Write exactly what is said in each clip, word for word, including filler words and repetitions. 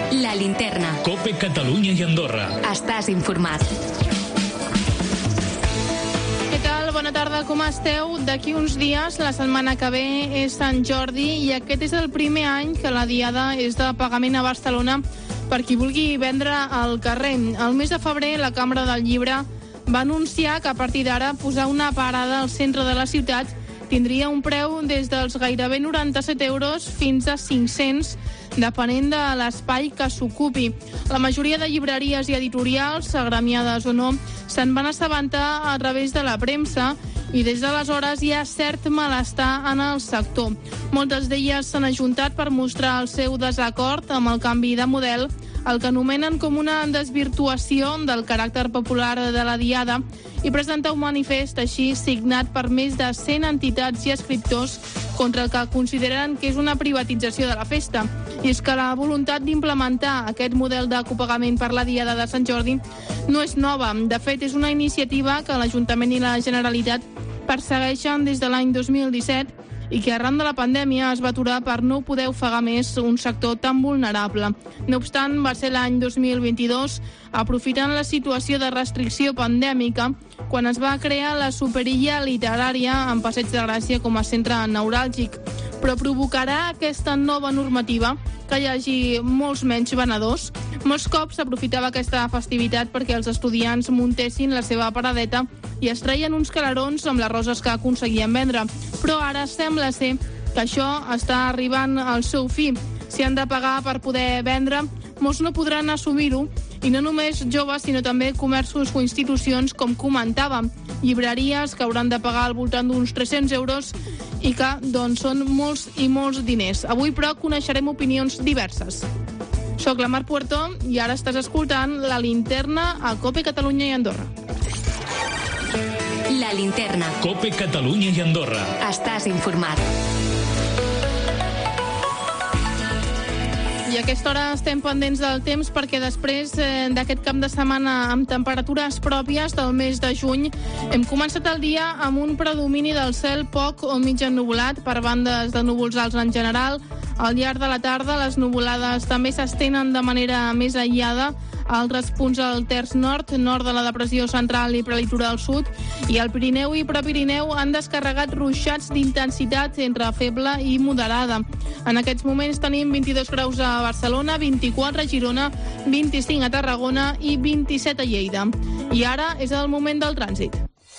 La Linterna. COPE Catalunya i Andorra. Estàs informat. Què tal? Bona tarda, com esteu? D'aquí uns dies, la setmana que ve, és Sant Jordi i aquest és el primer any que la diada és de pagament a Barcelona per qui vulgui vendre al carrer. El mes de febrer, la Cambra del Llibre va anunciar que a partir d'ara posar una parada al centre de la ciutat tindria un preu des dels gairebé noranta-set euros fins a cinc-cents, depenent de l'espai que s'ocupi. La majoria de llibreries i editorials, agremiades o no, se'n van assabentar a través de la premsa i des d'aleshores hi ha cert malestar en el sector. Moltes d'elles s'han ajuntat per mostrar el seu desacord amb el canvi de model, el que anomenen com una desvirtuació del caràcter popular de la diada, i presentar un manifest així signat per més de cent entitats i escriptors contra el que consideren que és una privatització de la festa. I és que la voluntat d'implementar aquest model de copagament per la diada de Sant Jordi no és nova. De fet, és una iniciativa que l'Ajuntament i la Generalitat persegueixen des de l'any dos mil disset i que arran de la pandèmia es va aturar per no poder ofegar més un sector tan vulnerable. No obstant, va ser l'any dos mil vint-i-dos, aprofitant la situació de restricció pandèmica, quan es va crear la Superilla Literària en Passeig de Gràcia com a centre neuràlgic. Però provocarà aquesta nova normativa que hi hagi molts menys venedors? Molts cops s'aprofitava aquesta festivitat perquè els estudiants muntessin la seva paradeta i es treien uns calarons amb les roses que aconseguien vendre. Però ara sembla ser que això està arribant al seu fi. Si han de pagar per poder vendre, molts no podran assumir-ho, i no només joves, sinó també comerços o institucions, com comentàvem, llibreries que hauran de pagar al voltant d'uns tres-cents euros i que, doncs, són molts i molts diners. Avui, però, coneixerem opinions diverses. Soc la Mar Puerto i ara estàs escoltant La Linterna a COPE Catalunya i Andorra. La Linterna. COPE Catalunya i Andorra. Estàs informat. I a aquesta hora estem pendents del temps perquè després eh, d'aquest cap de setmana amb temperatures pròpies del mes de juny hem començat el dia amb un predomini del cel poc o mig ennuvolat per bandes de núvols alts en general. Al llarg de la tarda les nuvolades també s'estenen de manera més aïllada a altres punts al terç nord, nord de la depressió central i prelitoral sud, i al Pirineu i Prepirineu han descarregat ruixats d'intensitat entre feble i moderada. En aquests moments tenim vint-i-dos graus a Barcelona, vint-i-quatre a Girona, vint-i-cinc a Tarragona i vint-i-set a Lleida. I ara és el moment del trànsit.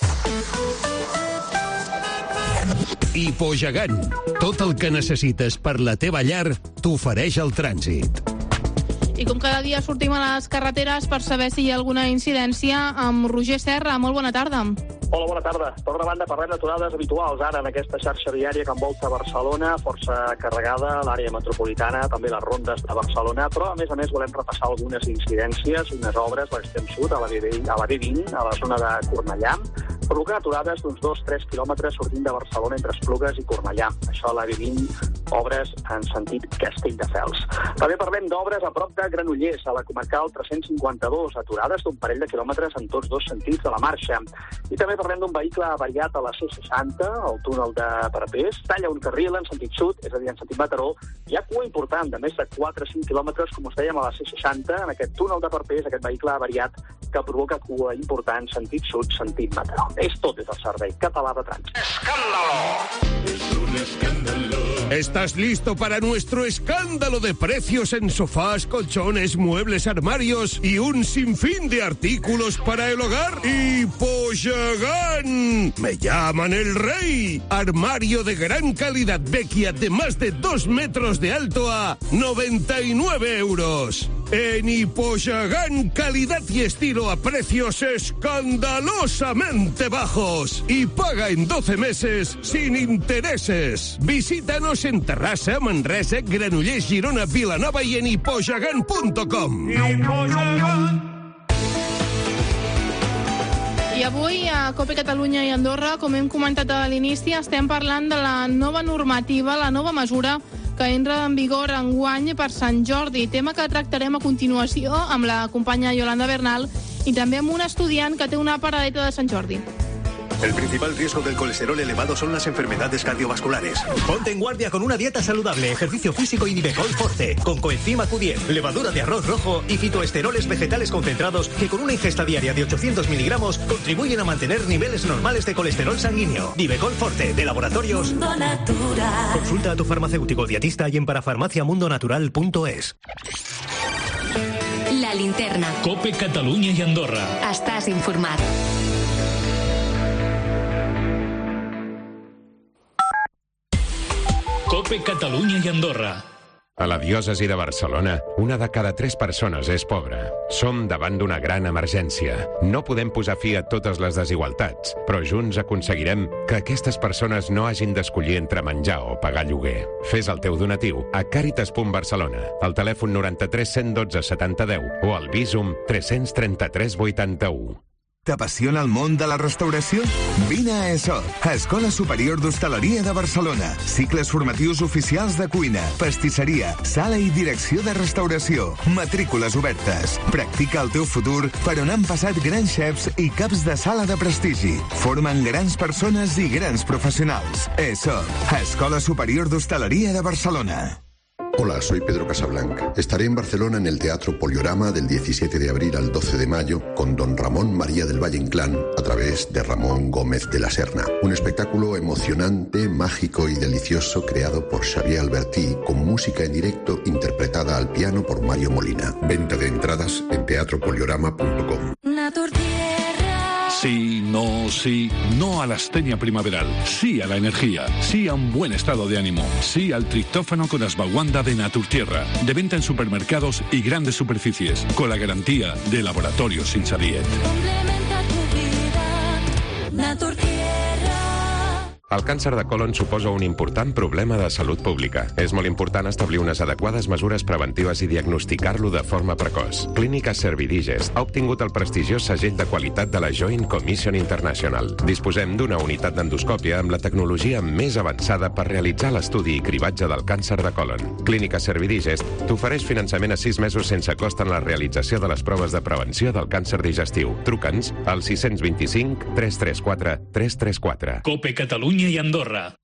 Hipogegant. Tot el que necessites per la teva llar t'ofereix el trànsit. I com cada dia sortim a les carreteres per saber si hi ha alguna incidència amb Roger Serra. Molt bona tarda. Hola, bona tarda. Per una banda, parlem d'aturades habituals ara en aquesta xarxa viària que envolta Barcelona, força carregada, l'àrea metropolitana, també les rondes de Barcelona, però a més a més volem repassar algunes incidències, unes obres a l'extrem sud, a la B vint, a la zona de Cornellà, provocant aturades d'uns dos a tres quilòmetres sortint de Barcelona entre Esplugues i Cornellà. Això a la B vint, obres en sentit Castelldefels. També parlem d'obres a prop de Granollers, a la comarcal tres-cents cinquanta-dos, aturades d'un parell de quilòmetres en tots dos sentits de la marxa. I també parlem d'un vehicle avariat a la C seixanta, al túnel de Parapés, talla un carril en sentit sud, és a dir, en sentit Mataró. Hi ha cua important de més de quatre a cinc quilòmetres, com us dèiem, a la C seixanta, en aquest túnel de Parapés, aquest vehicle avariat que provoca cua important sentit sud, sentit Mataró. És tot des del Servei Català de Trànsit. ¡Escándalo! Es un escándalo. ¿Estás listo para nuestro escándalo de precios en sofás, colchones, muebles, armarios y un sinfín de artículos para el hogar? ¡Hipogegant! ¡Me llaman el rey! Armario de gran calidad Vecchia de más de dos metros de alto a noventa y nueve euros. En Hipogegant, calidad y estilo a precios escandalosamente bajos. Y paga en doce meses sin intereses. Visítanos en Terrassa, Manresa, Granollers, Girona, Vilanova y en hipogegant punto com. I avui a COPE Catalunya i Andorra, com hem comentat a l'inici, estem parlant de la nova normativa, la nova mesura que entra en vigor enguany per Sant Jordi, tema que tractarem a continuació amb la companya Yolanda Bernal i també amb un estudiant que té una paradeta de Sant Jordi. El principal riesgo del colesterol elevado son las enfermedades cardiovasculares. Ponte en guardia con una dieta saludable, ejercicio físico y Nivecol Forte, con coenzima Q diez, levadura de arroz rojo y fitoesteroles vegetales concentrados que con una ingesta diaria de ochocientos miligramos contribuyen a mantener niveles normales de colesterol sanguíneo. Nivecol Forte, de Laboratorios Mundo Natural. Consulta a tu farmacéutico dietista y en parafarmaciamundonatural punto es. La linterna. Cope Catalunya i Andorra. Estàs informat. Cope Catalunya i Andorra. A la diòcesi de Barcelona, una de cada tres persones és pobra. Som davant d'una gran emergència. No podem posar fi a totes les desigualtats, però junts aconseguirem que aquestes persones no hagin d'escollir entre menjar o pagar lloguer. Fes el teu donatiu a Càritas punt Barcelona, al telèfon noranta-tres cent dotze setanta deu o al Bizum tres cents trenta-tres vuitanta-u. T'apassiona el món de la restauració? Vine a ESOC, Escola Superior d'Hostaleria de Barcelona. Cicles formatius oficials de cuina, pastisseria, sala i direcció de restauració. Matrícules obertes. Practica el teu futur per on han passat grans xefs i caps de sala de prestigi. Formen grans persones i grans professionals. ESOC, Escola Superior d'Hostaleria de Barcelona. Hola, soy Pedro Casablanca. Estaré en Barcelona en el Teatro Poliorama del diecisiete de abril al doce de mayo con don Ramón María del Valle Inclán a través de Ramón Gómez de la Serna. Un espectáculo emocionante, mágico y delicioso creado por Xavier Albertí con música en directo interpretada al piano por Mario Molina. Venta de entradas en teatro poliorama punto com. Sí, no, sí, no a la astenia primaveral, sí a la energía, sí a un buen estado de ánimo, sí al triptófano con Ashwagandha de Naturtierra, de venta en supermercados y grandes superficies, con la garantía de Laboratorios Insadiet. Complementa tu vida, Naturtierra. El càncer de colon suposa un important problema de salut pública. És molt important establir unes adequades mesures preventives i diagnosticar-lo de forma precoç. Clínica Servidigest ha obtingut el prestigiós segell de qualitat de la Joint Commission International. Disposem d'una unitat d'endoscòpia amb la tecnologia més avançada per realitzar l'estudi i cribatge del càncer de colon. Clínica Servidigest t'ofereix finançament a sis mesos sense cost en la realització de les proves de prevenció del càncer digestiu. Truca'ns al sis dos cinc, tres tres quatre, tres tres quatre. Cope Catalunya i Andorra.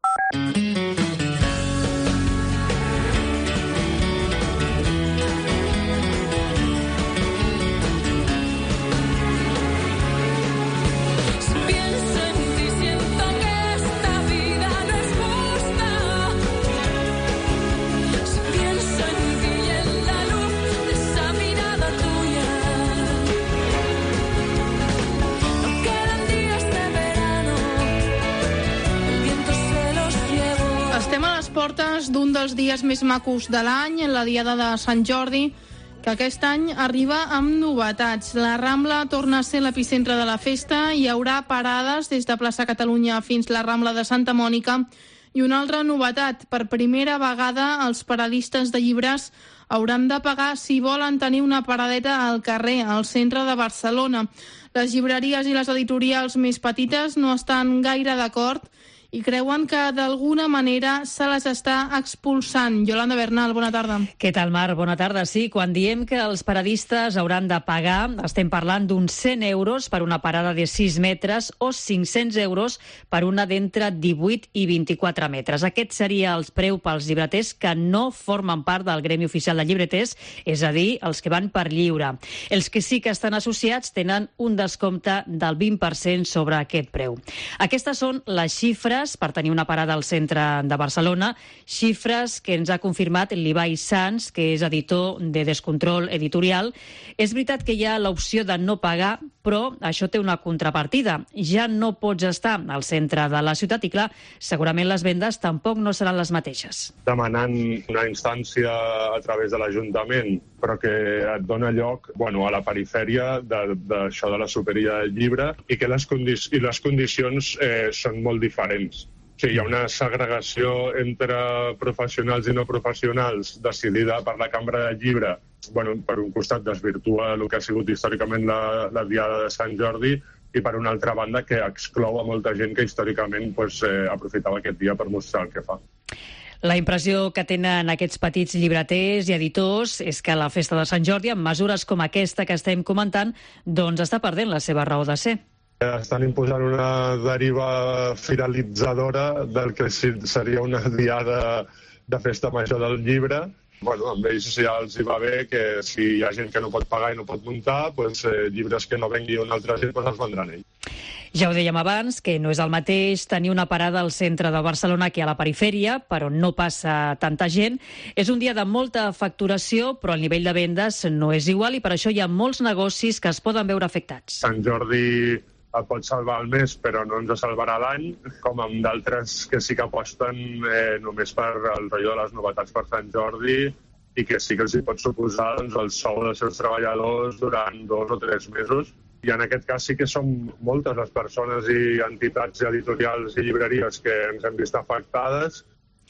Portes d'un dels dies més macos de l'any, la diada de Sant Jordi, que aquest any arriba amb novetats. La Rambla torna a ser l'epicentre de la festa, hi haurà parades des de Plaça Catalunya fins la Rambla de Santa Mònica, i una altra novetat, per primera vegada els paradistes de llibres hauran de pagar si volen tenir una paradeta al carrer, al centre de Barcelona. Les llibreries i les editorials més petites no estan gaire d'acord i creuen que d'alguna manera se les està expulsant. Yolanda Bernal, bona tarda. Què tal, Mar? Bona tarda. Sí, quan diem que els paradistes hauran de pagar, estem parlant d'uns cent euros per una parada de sis metres o cinc-cents euros per una d'entre divuit i vint-i-quatre metres. Aquest seria el preu pels llibreters que no formen part del Gremi Oficial de Llibreters, és a dir, els que van per lliure. Els que sí que estan associats tenen un descompte del vint per cent sobre aquest preu. Aquestes són les xifres per tenir una parada al centre de Barcelona, xifres que ens ha confirmat l'Ibai Sans, que és editor de Descontrol Editorial. És veritat que hi ha l'opció de no pagar, però això té una contrapartida. Ja no pots estar al centre de la ciutat i, clar, segurament les vendes tampoc no seran les mateixes. Demanant una instància a través de l'Ajuntament, però que et dona lloc bueno, a la perifèria d'això de, de la superia del llibre i que les, condi i les condicions eh, són molt diferents. O sigui, hi ha una segregació entre professionals i no professionals decidida per la Cambra del Llibre. Bueno, per un costat desvirtua el que ha sigut històricament la, la Diada de Sant Jordi i per una altra banda que exclou a molta gent que històricament pues, eh, aprofitava aquest dia per mostrar el que fa. La impressió que tenen aquests petits llibreters i editors és que la festa de Sant Jordi, amb mesures com aquesta que estem comentant, doncs està perdent la seva raó de ser. Estan imposant una deriva finalitzadora del que seria una diada de festa major del llibre. Bueno, amb ells ja els hi va bé que si hi ha gent que no pot pagar i no pot muntar, doncs, eh, llibres que no vengui una altra gent doncs els vendran ells. Ja ho dèiem abans, que no és el mateix tenir una parada al centre de Barcelona que a la perifèria, però no passa tanta gent. És un dia de molta facturació, però el nivell de vendes no és igual i per això hi ha molts negocis que es poden veure afectats. Sant Jordi et pot salvar el mes, però no ens salvarà l'any, com amb d'altres que sí que aposten eh, només per el rotllo de les novetats per Sant Jordi i que sí que els hi pot suposar doncs, el sou dels seus treballadors durant dos o tres mesos. I en aquest cas sí que són moltes les persones i entitats editorials i llibreries que ens hem vist afectades,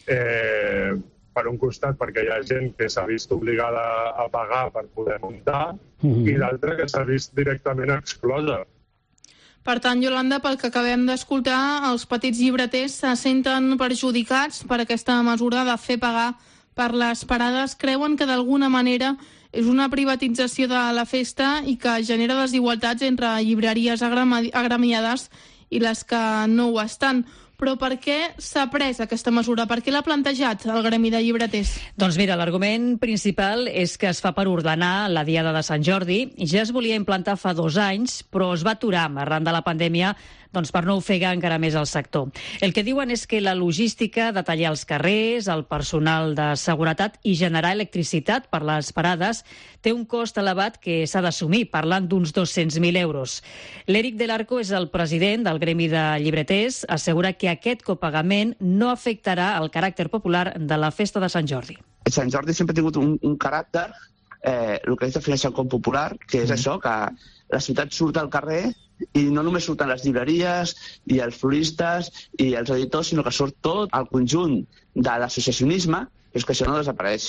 eh, per un costat perquè hi ha gent que s'ha vist obligada a pagar per poder muntar mm-hmm. i l'altra que s'ha vist directament exclosa. Per tant, Iolanda, pel que acabem d'escoltar, els petits llibreters se senten perjudicats per aquesta mesura de fer pagar per les parades. Creuen que d'alguna manera és una privatització de la festa i que genera desigualtats entre llibreries agremiades i les que no ho estan. Però per què s'ha pres aquesta mesura? Per què l'ha plantejat el gremi de llibreters? Doncs mira, l'argument principal és que es fa per ordenar la Diada de Sant Jordi. Ja es volia implantar fa dos anys, però es va aturar arran de la pandèmia doncs per no ofegar encara més el sector. El que diuen és que la logística de tallar els carrers, el personal de seguretat i generar electricitat per les parades té un cost elevat que s'ha d'assumir, parlant d'uns dos-cents mil euros. L'Eric Del Arco és el president del gremi de llibreters, assegura que aquest copagament no afectarà el caràcter popular de la festa de Sant Jordi. Sant Jordi sempre ha tingut un, un caràcter, eh, el que es defineix com popular, que és mm. això, que la ciutat surt al carrer i no només surten les llibreries i els floristes i els editors, sinó que surt tot el conjunt de l'associacionisme, és que això no desapareix.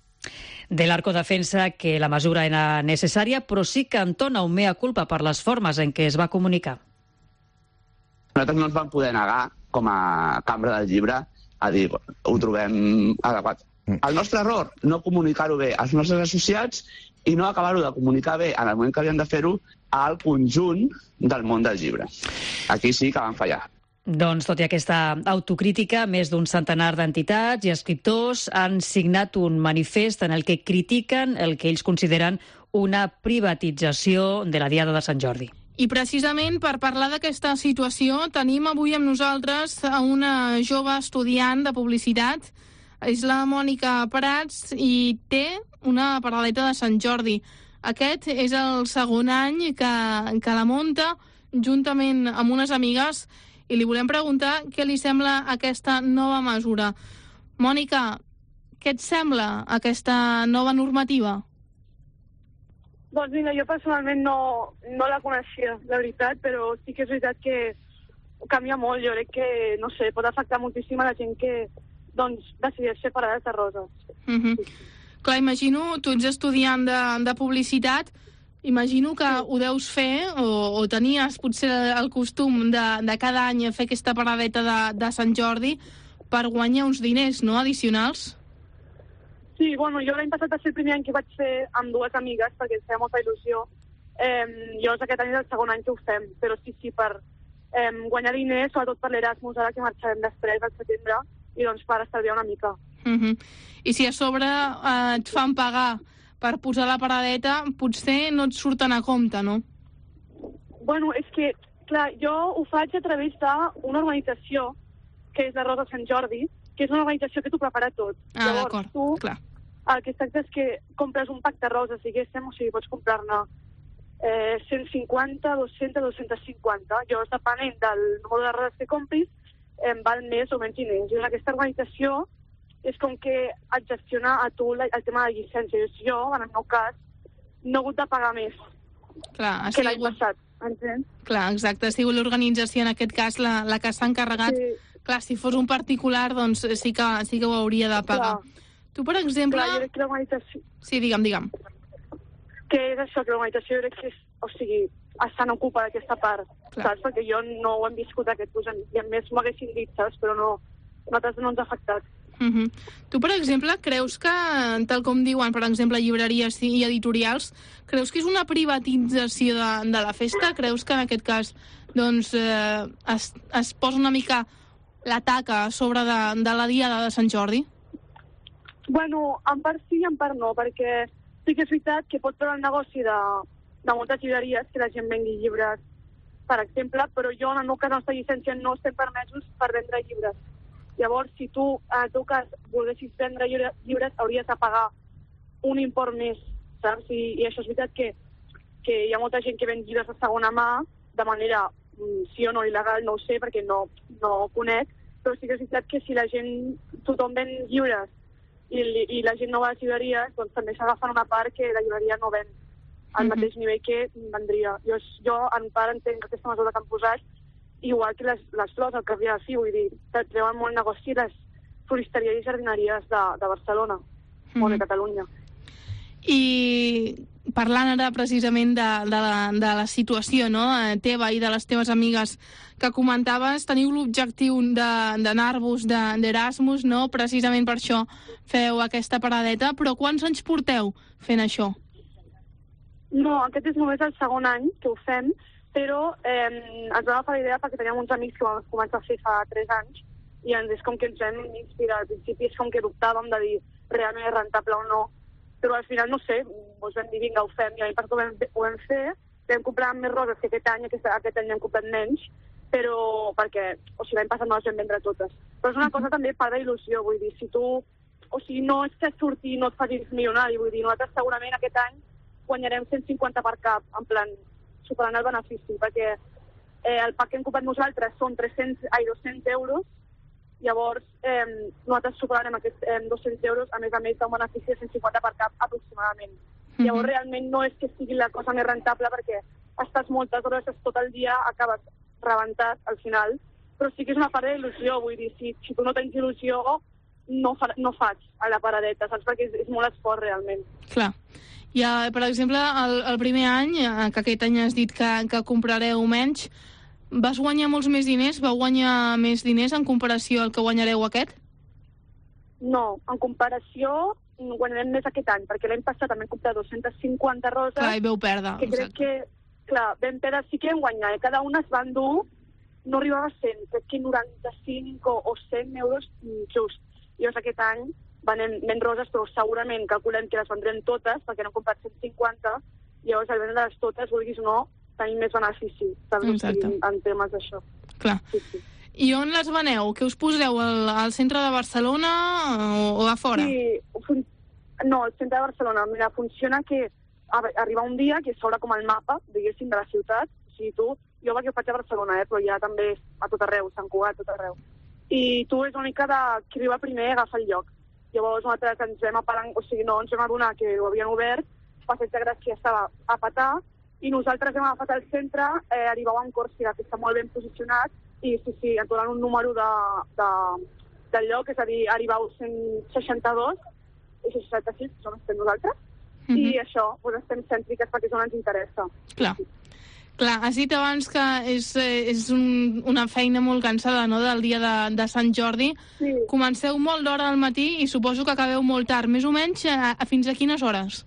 Del Arco defensa que la mesura era necessària, però sí que entona un mea culpa per les formes en què es va comunicar. Nosaltres no ens vam poder negar, com a cambra del llibre, a dir, ho trobem adequat. El nostre error, no comunicar-ho bé als nostres associats i no acabar-ho de comunicar bé en el moment que havien de fer-ho al conjunt del món del llibre. Aquí sí que van fallar. Doncs, tot i aquesta autocrítica, més d'un centenar d'entitats i escriptors han signat un manifest en el que critiquen el que ells consideren una privatització de la Diada de Sant Jordi. I precisament per parlar d'aquesta situació tenim avui amb nosaltres a una jove estudiant de publicitat. És la Mònica Prats i té una paradeta de Sant Jordi. Aquest és el segon any que, que la munta juntament amb unes amigues i li volem preguntar què li sembla aquesta nova mesura. Mònica, què et sembla aquesta nova normativa? Doncs mira, jo personalment no, no la coneixia, la veritat, però sí que és veritat que canvia molt. Jo crec que, no sé, pot afectar moltíssim a la gent que doncs, decideix fer parades de roses. Mm-hmm. Sí. Clar, imagino, tu ets estudiant de, de publicitat, imagino que sí. Ho deus fer, o, o tenies potser el costum de, de cada any fer aquesta paradeta de, de Sant Jordi per guanyar uns diners, no?, addicionals. Sí, bueno, jo l'any passat va ser el primer any que vaig fer amb dues amigues, perquè ens feia molta il·lusió. Eh, llavors aquest any és el segon any que ho fem, però sí, sí, per eh, guanyar diners, sobretot per l'Erasmus, ara que marxarem després, al setembre, i doncs per estalviar una mica. Uh-huh. I si a sobre eh, et fan pagar per posar la paradeta, potser no et surten a compte, no? Bueno, és que, clar, jo ho faig a través d'una organització, que és la Rosa Sant Jordi, que és una organització que t'ho prepara tot. Ah, Llavors, d'acord, tu, clar. El que es tracta és que compres un pack de roses, diguéssim, o sigui, pots comprar-ne eh, cent cinquanta, dos-cents, dos-cents cinquanta. Llavors, depenent del número de roses que compris, eh, val més o menys diners. I aquesta organització és com que et gestiona a tu el tema de llicència. Jo, en el meu cas, no he hagut de pagar més clar, que l'any passat, entens? Clar, exacte. Ha sigut l'organització, en aquest cas, la, la que s'ha encarregat. Sí. Clar, si fos un particular, doncs sí que, sí que ho hauria de pagar. Clar. Tu, per exemple... Clar, jo crec que l'organització... Sí, digue'm, digue'm. Que és això, que l'organització jo crec que és, o sigui, estan ocupa d'aquesta part, clar. Saps? Perquè jo no ho hem viscut aquest curs, i a més m'ho haguessin dit, saps? Però no, nosaltres no ens ha afectat. Uh-huh. Tu, per exemple, creus que, tal com diuen, per exemple, llibreries i editorials, creus que és una privatització de, de la festa? Creus que en aquest cas doncs eh, es, es posa una mica la taca a sobre de, de la diada de Sant Jordi? Bueno, en part sí i en part no, perquè sí que és veritat que pot treure el negoci de, de moltes llibreries que la gent vengui llibres, per exemple, però jo en el meu cas, la nostra llicència no estem permesos per vendre llibres. Llavors, si tu, en el teu cas, volguessis vendre llibres, llibres hauries de pagar un import més, saps? I, i això és veritat que, que hi ha molta gent que ven llibres de segona mà de manera, sí o no il·legal, no ho sé, perquè no, no ho conec, però sí que és veritat que si la gent, tothom ven llibres i, i la gent no va a les llibreries, doncs també s'agafen una part que la llibreria no ven al mm-hmm. mateix nivell que vendria. Jo, jo en part entenc aquesta mesura que han posat, igual que les, les flors, el que havia de fi, vull dir, treuen molt negoci les floristeries i jardineries de, de Barcelona, mm-hmm. o de Catalunya. I parlant ara precisament de, de, la, de la situació, no?, teva i de les teves amigues que comentaves, teniu l'objectiu d'anar-vos de, d'Erasmus, no?, precisament per això feu aquesta paradeta, però quants anys porteu fent això? No, aquest és només el segon any que ho fem, però eh, ens vam agafar la idea perquè teníem uns amics que vam començar a fer fa tres anys i ens és com que ens vam inspirar. Al principi és com que dubtàvem de dir realment és rentable o no, però al final no sé, ens vam dir vinga, ho fem, i l'any passat ho vam, ho vam fer, vam comprar més roses que aquest any, aquest, aquest any hem comprat menys, però perquè, o sigui, l'any passat no les vam vendre totes. Però és una cosa també part d'il·lusió, vull dir, si tu, o sigui, no és que surti i no et facis milionari, vull dir, nosaltres segurament aquest any guanyarem cent cinquanta per cap, en plan, superant el benefici, perquè eh, el pack que hem comprat nosaltres són tres-cents, ai, dos-cents euros, llavors eh, nosaltres superarem aquests eh, dos-cents euros, a més a més d'un benefici de cent cinquanta per cap aproximadament. Mm-hmm. Llavors realment no és que sigui la cosa més rentable perquè estàs moltes hores, estàs tot el dia, acabes rebentat al final, però sí que és una part d'il·lusió, vull dir, si, si tu no tens il·lusió no, fa, no faig a la paradeta, saps? Perquè és, és molt esforç realment. Clar. Ja, per exemple, el, el primer any, que aquest any has dit que, que comprareu menys, vas guanyar molts més diners? Vau guanyar més diners en comparació al que guanyareu aquest? No, en comparació guanyarem més aquest any, perquè l'any passat també hem comprat dos-centes cinquanta roses. Clar, i veu perdre. Que crec que, clar, vam perdre, sí que hem guanyat. Cada una es van dur, no arribava a cent, crec que noranta-cinc o, o cent euros just. Llavors aquest any venem menys roses, però segurament calculem que les vendrem totes, perquè n'hem comprat cent cinquanta, llavors al vendre-les totes, vulguis o no, tenim més benefici, saps? Exacte. En temes d'això. Clar. Sí, sí. I on les veneu? Que us poseu al, al centre de Barcelona o, o a fora? Sí, no, al centre de Barcelona. Mira, funciona que arriba un dia que s'obre com el mapa, diguéssim, de la ciutat. O sigui, tu, jo perquè ho faig a Barcelona, eh, però ja també a tot arreu, Sant Cugat, a tot arreu. I tu és una mica de qui arriba primer agafa el lloc. Llavors nosaltres ens vam apalant, o sigui, no ens vam adonar que ho havien obert, Passeig de Gràcia estava a petar, i nosaltres hem agafat el centre, eh, arribau en Còrsega, que està molt ben posicionat, i sí, sí, ens donen un número de, de, del lloc, és a dir, arribau cent seixanta-dos i seixanta-sis, que són estem nosaltres, mm-hmm. i això, doncs estem cèntriques perquè és on ens interessa. Clar. Clar, has dit abans que és, és un, una feina molt cansada, no?, del dia de, de Sant Jordi. Sí. Comenceu molt d'hora al matí i suposo que acabeu molt tard. Més o menys, a, a fins a quines hores?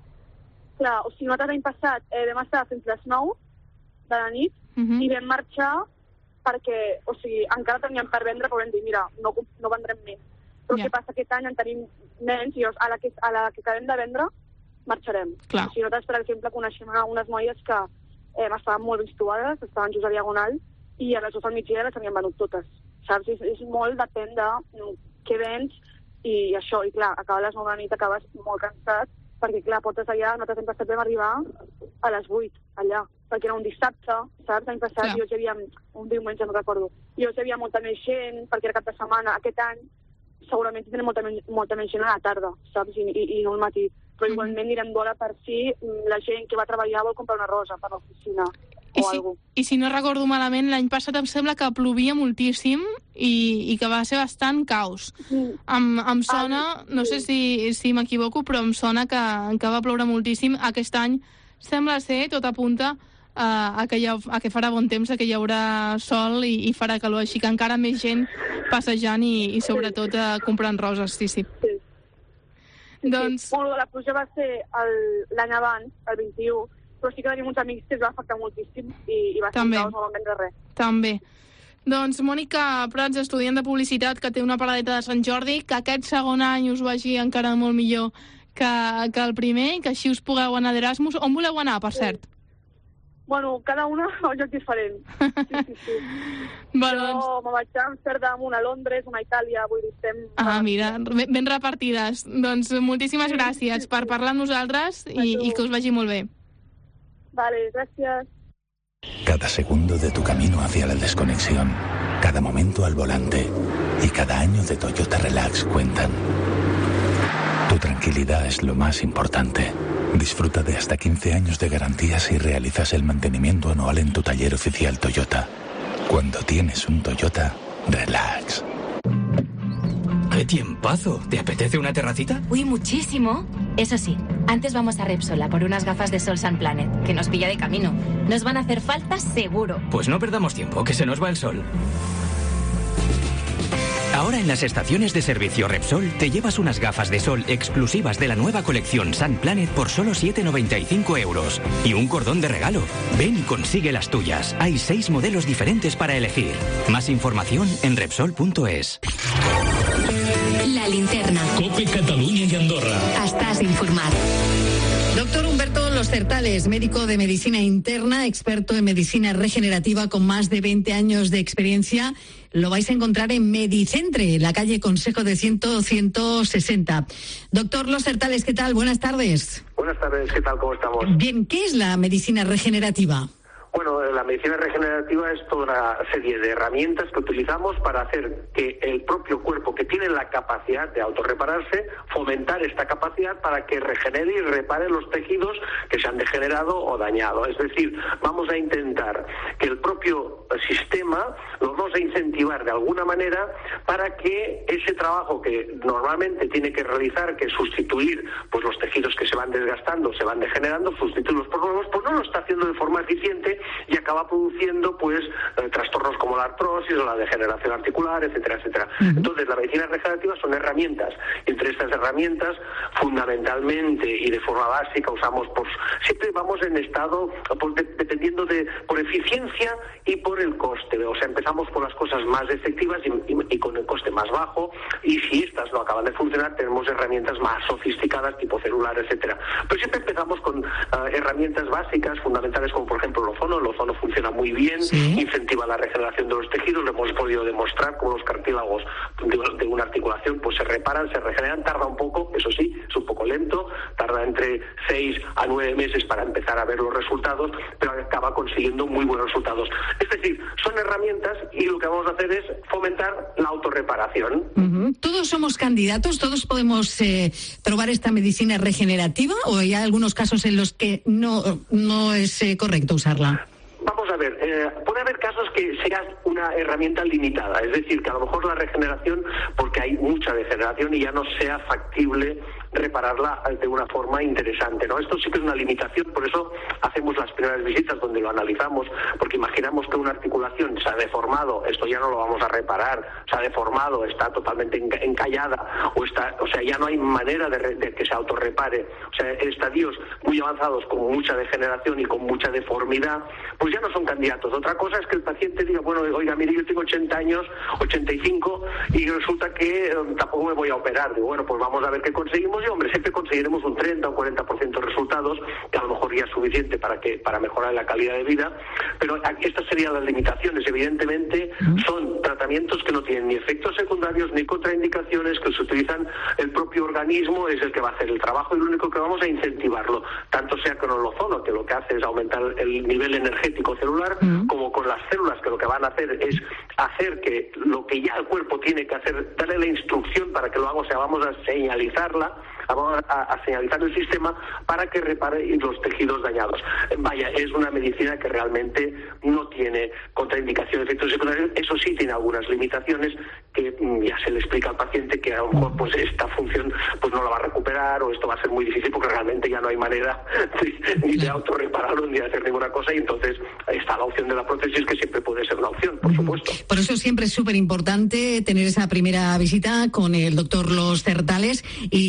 Clar, o sigui, nosaltres l'any passat eh, vam estar fins les nou de la nit uh-huh. i vam marxar perquè, o sigui, encara teníem per vendre, però vam dir, mira, no, no vendrem més. Però yeah. què passa, aquest any en tenim menys i a la que, a la que acabem de vendre marxarem. Clar. O sigui, nosaltres, per exemple, coneixem unes noies que Eh, estaven molt ben situades, estaven just a Diagonal, i a les dues al migdia les havien venut totes, saps? És, és molt, depèn de què vens, i això, i clar, acaba a les nou de la nit, acabes molt cansat, perquè clar, portes allà, nosaltres l'any passat vam arribar a les vuit, allà, perquè era un dissabte, saps? L'any passat clar. Jo hi havia, un diumenge, no recordo, jo hi havia molta més gent, perquè era cap de setmana, aquest any, segurament tindrem molta, molta més gent a la tarda, saps? I, i, i no al matí. Però igualment anirem d'hora per si la gent que va treballar vol comprar una rosa per l'oficina o I si, alguna cosa. I si no recordo malament, l'any passat em sembla que plovia moltíssim i, i que va ser bastant caos. Mm. Em, em sona, no sé si, si m'equivoco, però em sona que, que va ploure moltíssim. Aquest any sembla ser, tot apunta, a, a, que, ha, a que farà bon temps, a que hi haurà sol i, i farà calor, així que encara més gent passejant i, i sobretot uh, comprant roses, sí, sí. Sí. Doncs... Sí, bueno, la pluja va ser l'any abans, el vint-i-u, però sí que tenim uns amics que es va afectar moltíssim i, i va ser També. un caos, no van vendre res. També. Doncs Mònica Prats, estudiant de publicitat, que té una paradeta de Sant Jordi, que aquest segon any us vagi encara molt millor que, que el primer, que així us pugueu anar d'Erasmus. On voleu anar, per cert? Sí. Bueno, cada una a un lloc diferent. Sí, sí, sí. Bueno, jo me vaig a Amsterdam, una a Londres, una a Itàlia, vull dir, estem... Ah, mira, ben, ben repartides. Doncs moltíssimes gràcies per parlar amb nosaltres i, i que us vagi molt bé. Vale, gracias. Cada segundo de tu camino hacia la desconexión, cada momento al volante y cada año de Toyota Relax cuentan. Tu tranquilidad es lo más importante. Disfruta de hasta quince años de garantía si realizas el mantenimiento anual en tu taller oficial Toyota. Cuando tienes un Toyota, relax. ¡Qué tiempazo! ¿Te apetece una terracita? Uy, muchísimo. Eso sí, antes vamos a Repsol a por unas gafas de Sol Sun Planet, que nos pilla de camino. Nos van a hacer falta seguro. Pues no perdamos tiempo, que se nos va el sol. Ahora en las estaciones de servicio Repsol te llevas unas gafas de sol exclusivas de la nueva colección Sun Planet por solo siete noventa y cinco euros. Y un cordón de regalo. Ven y consigue las tuyas. Hay seis modelos diferentes para elegir. Más información en Repsol punto es. La linterna. Cope Catalunya i Andorra. Estàs informat. Doctor Humberto Los Certales, médico de medicina interna, experto en medicina regenerativa con más de veinte años de experiencia. Lo vais a encontrar en Medicentre, en la calle Consejo de ciento, ciento sesenta. Doctor Los Certales, ¿qué tal? Buenas tardes. Buenas tardes, ¿qué tal? ¿Cómo estamos? Bien, ¿qué es la medicina regenerativa? Bueno, la medicina regenerativa es toda una serie de herramientas que utilizamos para hacer que el propio cuerpo, que tiene la capacidad de autorrepararse, fomentar esta capacidad para que regenere y repare los tejidos que se han degenerado o dañado. Es decir, vamos a intentar que el propio sistema lo vamos a incentivar de alguna manera para que ese trabajo que normalmente tiene que realizar, que es sustituir pues los tejidos que se van desgastando, se van degenerando, sustituirlos por nuevos, pues no lo está haciendo de forma eficiente y acaba produciendo pues eh, trastornos como la artrosis o la degeneración articular, etcétera, etcétera. Uh-huh. Entonces, la medicina regenerativa son herramientas. Entre estas herramientas, fundamentalmente y de forma básica, usamos, pues, siempre vamos en estado, pues, de, dependiendo de, por eficiencia y por el coste. O sea, empezamos por las cosas más efectivas y, y, y con el coste más bajo, y si estas no acaban de funcionar, tenemos herramientas más sofisticadas, tipo celular, etcétera. Pero siempre empezamos con uh, herramientas básicas, fundamentales, como por ejemplo el ozono. El ozono funciona muy bien, sí. Incentiva la regeneración de los tejidos, lo hemos podido demostrar como los cartílagos de, de una articulación pues se reparan, se regeneran, tarda un poco, eso sí, es un poco lento, tarda entre seis a nueve meses para empezar a ver los resultados, pero acaba consiguiendo muy buenos resultados. Es decir, son herramientas y lo que vamos a hacer es fomentar la autorreparación. Uh-huh. ¿Todos somos candidatos? ¿Todos podemos eh, probar esta medicina regenerativa o hay algunos casos en los que no, no es eh, correcto usarla? Vamos a ver, eh, puede haber casos que sea una herramienta limitada, es decir, que a lo mejor la regeneración, porque hay mucha degeneración y ya no sea factible repararla de una forma interesante, ¿no? Esto sí que es una limitación, por eso hacemos las primeras visitas donde lo analizamos, porque imaginamos que una articulación se ha deformado, esto ya no lo vamos a reparar, se ha deformado, está totalmente encallada, o está, o sea, ya no hay manera de, re, de que se autorrepare, o sea, en estadios muy avanzados con mucha degeneración y con mucha deformidad, pues ya no son candidatos. Otra cosa es que el paciente diga, bueno, oiga, mire, yo tengo ochenta años, ochenta y cinco, y resulta que eh, tampoco me voy a operar. Digo, bueno, pues vamos a ver qué conseguimos. Y, hombre, siempre conseguiremos un treinta o cuarenta por ciento de resultados, que a lo mejor ya es suficiente para que para mejorar la calidad de vida. Pero estas serían las limitaciones. Evidentemente, son tratamientos que no tienen ni efectos secundarios ni contraindicaciones, que se utilizan el propio organismo, es el que va a hacer el trabajo y lo único que vamos a incentivarlo, tanto sea con el ozono, que lo que hace es aumentar el nivel energético celular, uh-huh. como con las células, que lo que van a hacer es hacer que lo que ya el cuerpo tiene que hacer, darle la instrucción para que lo haga, o sea, vamos a señalizarla, vamos a, a señalizar el sistema para que repare los tejidos dañados. Vaya, es una medicina que realmente no tiene contraindicaciones, efectos secundarios, eso sí tiene algunas limitaciones que ya se le explica al paciente que a lo mejor pues esta función pues no la va a recuperar o esto va a ser muy difícil porque realmente ya no hay manera de, ni de autorrepararlo ni de hacer ninguna cosa, y entonces está la opción de la prótesis, que siempre puede ser una opción, por supuesto. Por eso siempre es súper importante tener esa primera visita con el doctor Los Certales y llamar a ese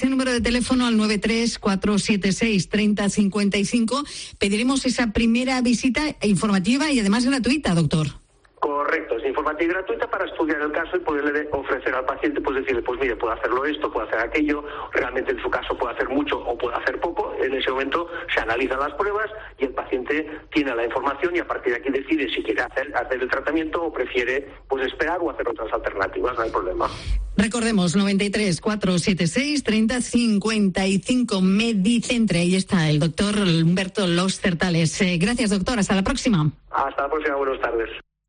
ese número de teléfono al nueve tres cuatro siete seis tres cero cinco cinco pediremos esa primera visita informativa y además gratuita, doctor. Correcto, es informativa y gratuita para estudiar el caso y poderle ofrecer al paciente, pues decirle, pues mire, puede hacerlo esto, puede hacer aquello, realmente en su caso puede hacer mucho o puede hacer poco. En ese momento se analizan las pruebas y el paciente tiene la información y a partir de aquí decide si quiere hacer, hacer el tratamiento o prefiere pues esperar o hacer otras alternativas, no hay problema. Recordemos, noventa y tres cuatro siete seis tres cero cinco cinco Medicentre. Ahí está el doctor Humberto Los Certales. Eh, gracias, doctor. Hasta la próxima. Hasta la próxima. Buenas tardes.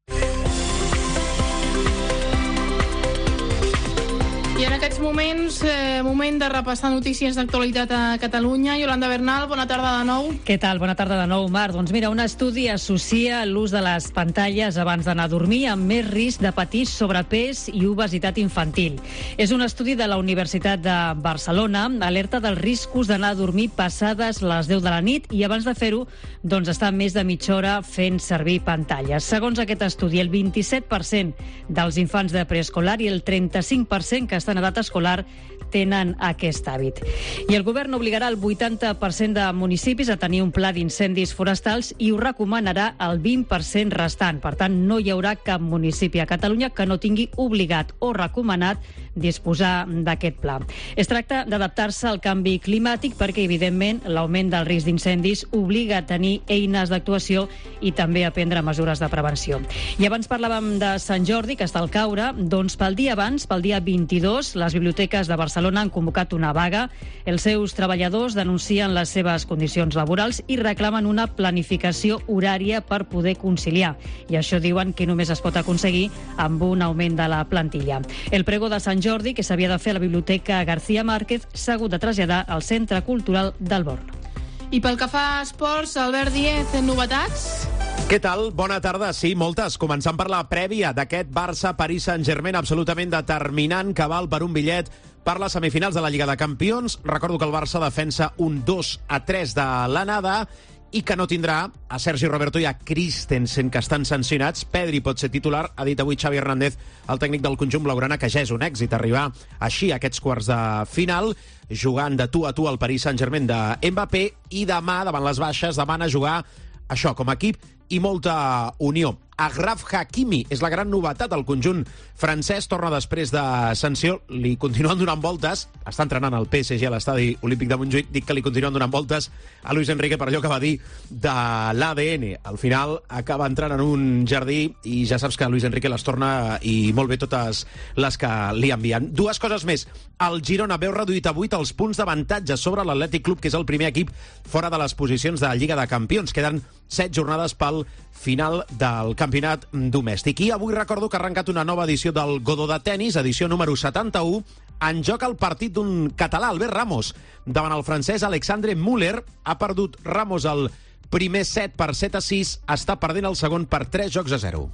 I en aquests moments, eh, moment de repassar notícies d'actualitat a Catalunya. Yolanda Bernal, bona tarda de nou. Què tal? Bona tarda de nou, Mar. Doncs mira, un estudi associa l'ús de les pantalles abans d'anar a dormir amb més risc de patir sobrepès i obesitat infantil. És un estudi de la Universitat de Barcelona, alerta dels riscos d'anar a dormir passades les deu de la nit i abans de fer-ho, doncs estar més de mitja hora fent servir pantalles. Segons aquest estudi, el vint-i-set per cent dels infants de preescolar i el trenta-cinc per cent que en edat escolar tenen aquest hàbit. I el govern obligarà el vuitanta per cent de municipis a tenir un pla d'incendis forestals i ho recomanarà el vint per cent restant. Per tant, no hi haurà cap municipi a Catalunya que no tingui obligat o recomanat disposar d'aquest pla. Es tracta d'adaptar-se al canvi climàtic perquè, evidentment, l'augment del risc d'incendis obliga a tenir eines d'actuació i també a prendre mesures de prevenció. I abans parlàvem de Sant Jordi, que està al caure, doncs pel dia abans, pel dia vint-i-dos, les biblioteques de Barcelona han convocat una vaga. Els seus treballadors denuncien les seves condicions laborals i reclamen una planificació horària per poder conciliar. I això diuen que només es pot aconseguir amb un augment de la plantilla. El pregó de Sant Jordi, que s'havia de fer a la Biblioteca García Márquez, s'ha hagut de traslladar al Centre Cultural del Born. I pel que fa a esports, Albert Díez, novetats? Què tal? Bona tarda. Sí, moltes. Començant per la prèvia d'aquest Barça-Paris Saint-Germain absolutament determinant que val per un bitllet per les semifinals de la Lliga de Campions. Recordo que el Barça defensa un dos a tres de l'anada i que no tindrà a Sergi Roberto i a Christensen, que estan sancionats. Pedri pot ser titular, ha dit avui Xavi Hernández, el tècnic del conjunt blaugrana, que ja és un èxit arribar així a aquests quarts de final, jugant de tu a tu al Paris Saint-Germain de Mbappé, i demà, davant les baixes, demana jugar això com a equip i molta unió. Achraf Hakimi és la gran novetat al conjunt francès, torna després de sanció, li continuen donant voltes, està entrenant al P S G a l'estadi olímpic de Montjuïc, dic que li continuen donant voltes a Luis Enrique per allò que va dir de l'A D N. Al final acaba entrant en un jardí i ja saps que Luis Enrique les torna i molt bé totes les que li envien. Dues coses més. El Girona veu reduït a vuit els punts d'avantatge sobre l'Atlètic Club, que és el primer equip fora de les posicions de Lliga de Campions. Queden set jornades pel final del campionat domèstic. I avui recordo que ha arrencat una nova edició del Godó de tennis, edició número setanta-u. En joc el partit d'un català, Albert Ramos. Davant el francès Alexandre Müller, ha perdut Ramos el primer set per set a sis, està perdent el segon per tres jocs a zero.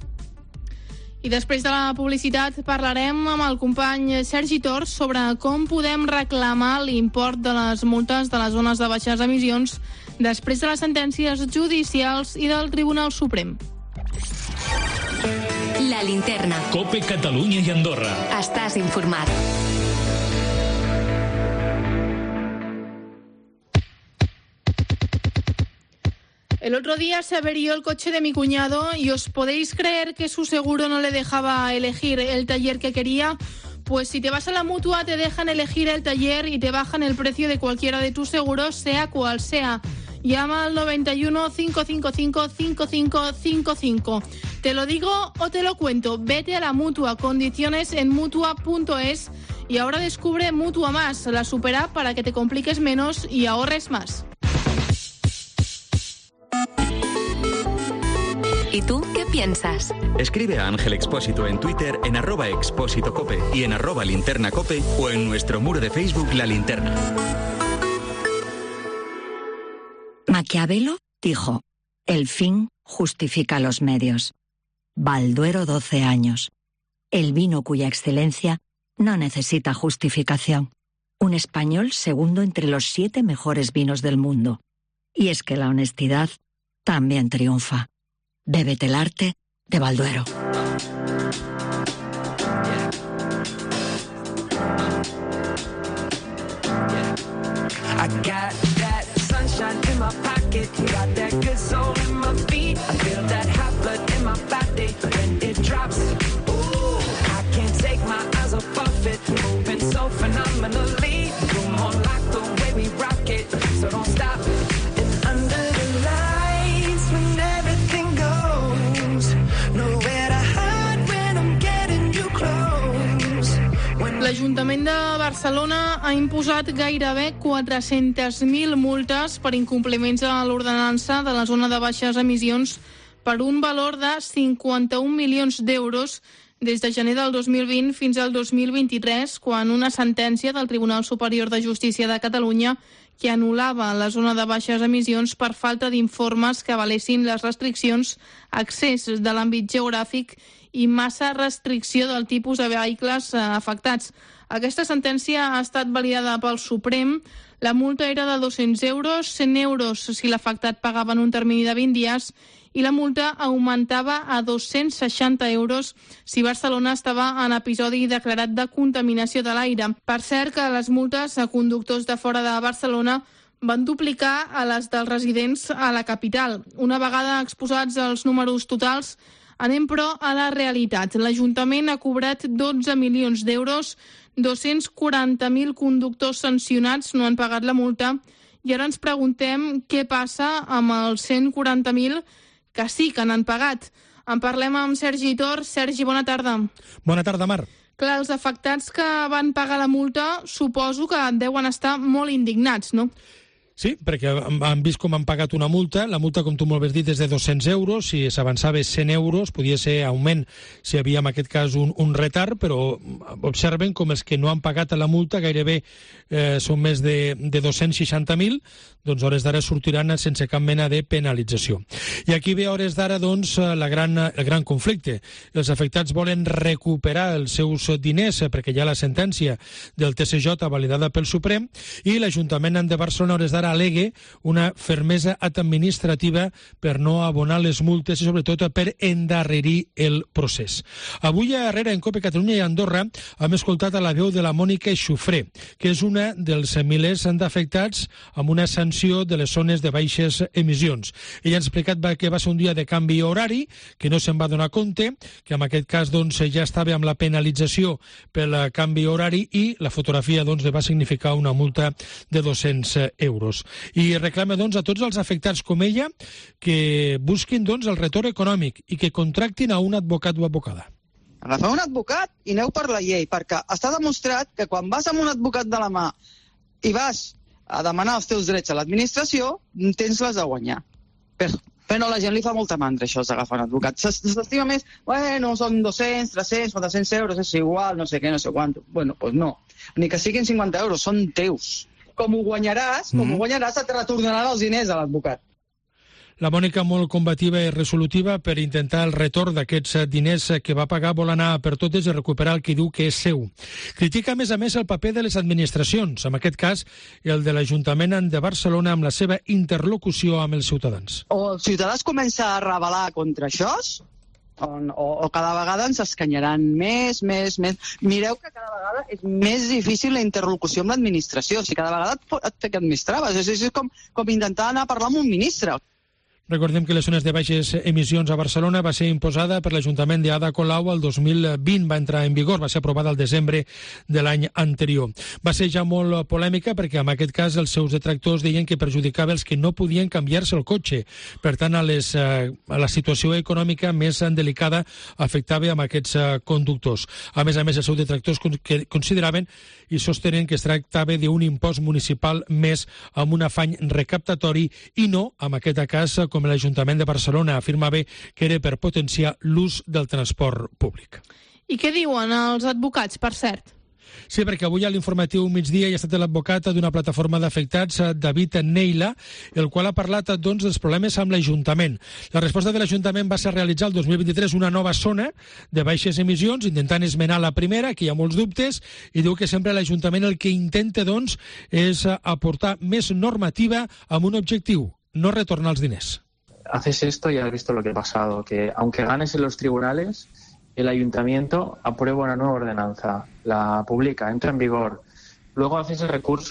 I després de la publicitat parlarem amb el company Sergi Tors sobre com podem reclamar l'import de les multes de les zones de baixes emissions després de les sentències judicials i del Tribunal Suprem. La linterna. Cope Catalunya i Andorra. Estàs informat. El otro día se averió el coche de mi cuñado y os podéis creer que su seguro no le dejaba elegir el taller que quería. Pues si te vas a la Mutua te dejan elegir el taller y te bajan el precio de cualquiera de tus seguros, sea cual sea. Llama al noventa y uno, cinco cinco cinco, cinco cinco cinco cinco. Te lo digo o te lo cuento. Vete a la Mutua. Condiciones en mutua punto es. Y ahora descubre Mutua Más, la super app para que te compliques menos y ahorres más. ¿Y tú qué piensas? Escribe a Ángel Expósito en Twitter en arroba expósito cope y en arroba linterna cope o en nuestro muro de Facebook La Linterna. Maquiavelo dijo, el fin justifica los medios. Balduero, doce años. El vino cuya excelencia no necesita justificación. Un español segundo entre los siete mejores vinos del mundo. Y es que la honestidad también triunfa. Bébete el arte de Balduero. I got that sunshine in my pocket, got that good soul in my feet. I feel that hot blood in my body when it drops. Ooh, I can't take my eyes off of it, moving so phenomenally. Come on, like the way we rock it, so don't stop. And under the lights, when everything goes, nowhere to hide when I'm getting you close. L'Ajuntament de Barcelona ha imposat gairebé quatre-centes mil multes per incompliments a l'ordenança de la zona de baixes emissions per un valor de cinquanta-un milions d'euros des de gener del dos mil vint fins al dos mil vint-i-tres, quan una sentència del Tribunal Superior de Justícia de Catalunya que anul·lava la zona de baixes emissions per falta d'informes que avalessin les restriccions, accés de l'àmbit geogràfic i massa restricció del tipus de vehicles afectats. Aquesta sentència ha estat validada pel Suprem. La multa era de dos-cents euros, cent euros si l'afectat pagava en un termini de vint dies i la multa augmentava a dos-cents seixanta euros si Barcelona estava en episodi declarat de contaminació de l'aire. Per cert que les multes a conductors de fora de Barcelona van duplicar a les dels residents a la capital. Una vegada exposats els números totals, anem, però, a la realitat. L'Ajuntament ha cobrat dotze milions d'euros, dos-cents quaranta mil conductors sancionats no han pagat la multa i ara ens preguntem què passa amb els cent quaranta mil que sí que n'han pagat. En parlem amb Sergi Tor. Sergi, bona tarda. Bona tarda, Mar. Clar, els afectats que van pagar la multa suposo que deuen estar molt indignats, no? Sí, perquè han vist com han pagat una multa. La multa, com tu molt bé has dit, és de dos-cents euros. Si s'avançava cent euros, podia ser augment si hi havia, en aquest cas, un, un retard, però observen com els que no han pagat la multa gairebé eh, són més de, de dos-cents seixanta mil, doncs a hores d'ara sortiran sense cap mena de penalització. I aquí ve a hores d'ara doncs, la gran, el gran conflicte. Els afectats volen recuperar els seus diners perquè hi ha la sentència del T C J validada pel Suprem i l'Ajuntament de Barcelona a hores d'ara alegue una fermesa administrativa per no abonar les multes i sobretot per endarrerir el procés. Avui a Herrera, en COPE Catalunya i Andorra, hem escoltat a la veu de la Mònica Xufré, que és una dels milers d'afectats amb una sanció de les zones de baixes emissions. Ella ha explicat que va ser un dia de canvi horari, que no se'n va donar compte, que en aquest cas doncs, ja estava amb la penalització pel canvi horari i la fotografia doncs, va significar una multa de dos-cents euros. I reclama doncs, a tots els afectats com ella que busquin doncs, el retorn econòmic i que contractin a un advocat o advocada. Agafeu un advocat i aneu per la llei, perquè està demostrat que quan vas amb un advocat de la mà i vas a demanar els teus drets a l'administració, tens les de guanyar. Però, però la gent li fa molta mandra, això, d'agafar un advocat. S'estima més, bueno, són dos-cents, tres-cents, quatre-cents euros, és igual, no sé què, no sé quant. Bueno, doncs no. Ni que siguin cinquanta euros, són teus. Com ho guanyaràs, com ho guanyaràs, et retornaran els diners a l'advocat. La Mònica, molt combativa i resolutiva per intentar el retorn d'aquests diners que va pagar, vol anar per totes i recuperar el que diu que és seu. Critica, a més a més, el paper de les administracions, en aquest cas el de l'Ajuntament de Barcelona amb la seva interlocució amb els ciutadans. O els ciutadans comencen a rebel·lar contra això, o, o, o cada vegada ens escanyaran més, més, més. Mireu que cada vegada és més difícil la interlocució amb l'administració. O sigui, cada vegada et, et té que administrar. És, és com, com intentar anar a parlar amb un ministre. Recordem que les zones de baixes emissions a Barcelona va ser imposada per l'Ajuntament d'Ada Colau el dos mil vint, va entrar en vigor, va ser aprovada al desembre de l'any anterior. Va ser ja molt polèmica perquè en aquest cas els seus detractors deien que perjudicava els que no podien canviar-se el cotxe. Per tant, a, les, a la situació econòmica més delicada afectava amb aquests conductors. A més a més, els seus detractors consideraven i sostenen que es tractava d'un impost municipal més amb un afany recaptatori i no, en aquest cas, com l'Ajuntament de Barcelona afirmava que era per potenciar l'ús del transport públic. I què diuen els advocats, per cert? Sí, perquè avui a l'informatiu migdia hi ha estat l'advocat d'una plataforma d'afectats, David Neila, el qual ha parlat doncs, dels problemes amb l'Ajuntament. La resposta de l'Ajuntament va ser realitzar el dos mil vint-i-tres una nova zona de baixes emissions, intentant esmenar la primera, que hi ha molts dubtes, i diu que sempre l'Ajuntament el que intenta doncs, és aportar més normativa amb un objectiu, no retornar els diners. Haces esto y has visto lo que ha pasado, que aunque ganes en los tribunales, el ayuntamiento aprueba una nueva ordenanza, la publica, entra en vigor, luego haces el recurso,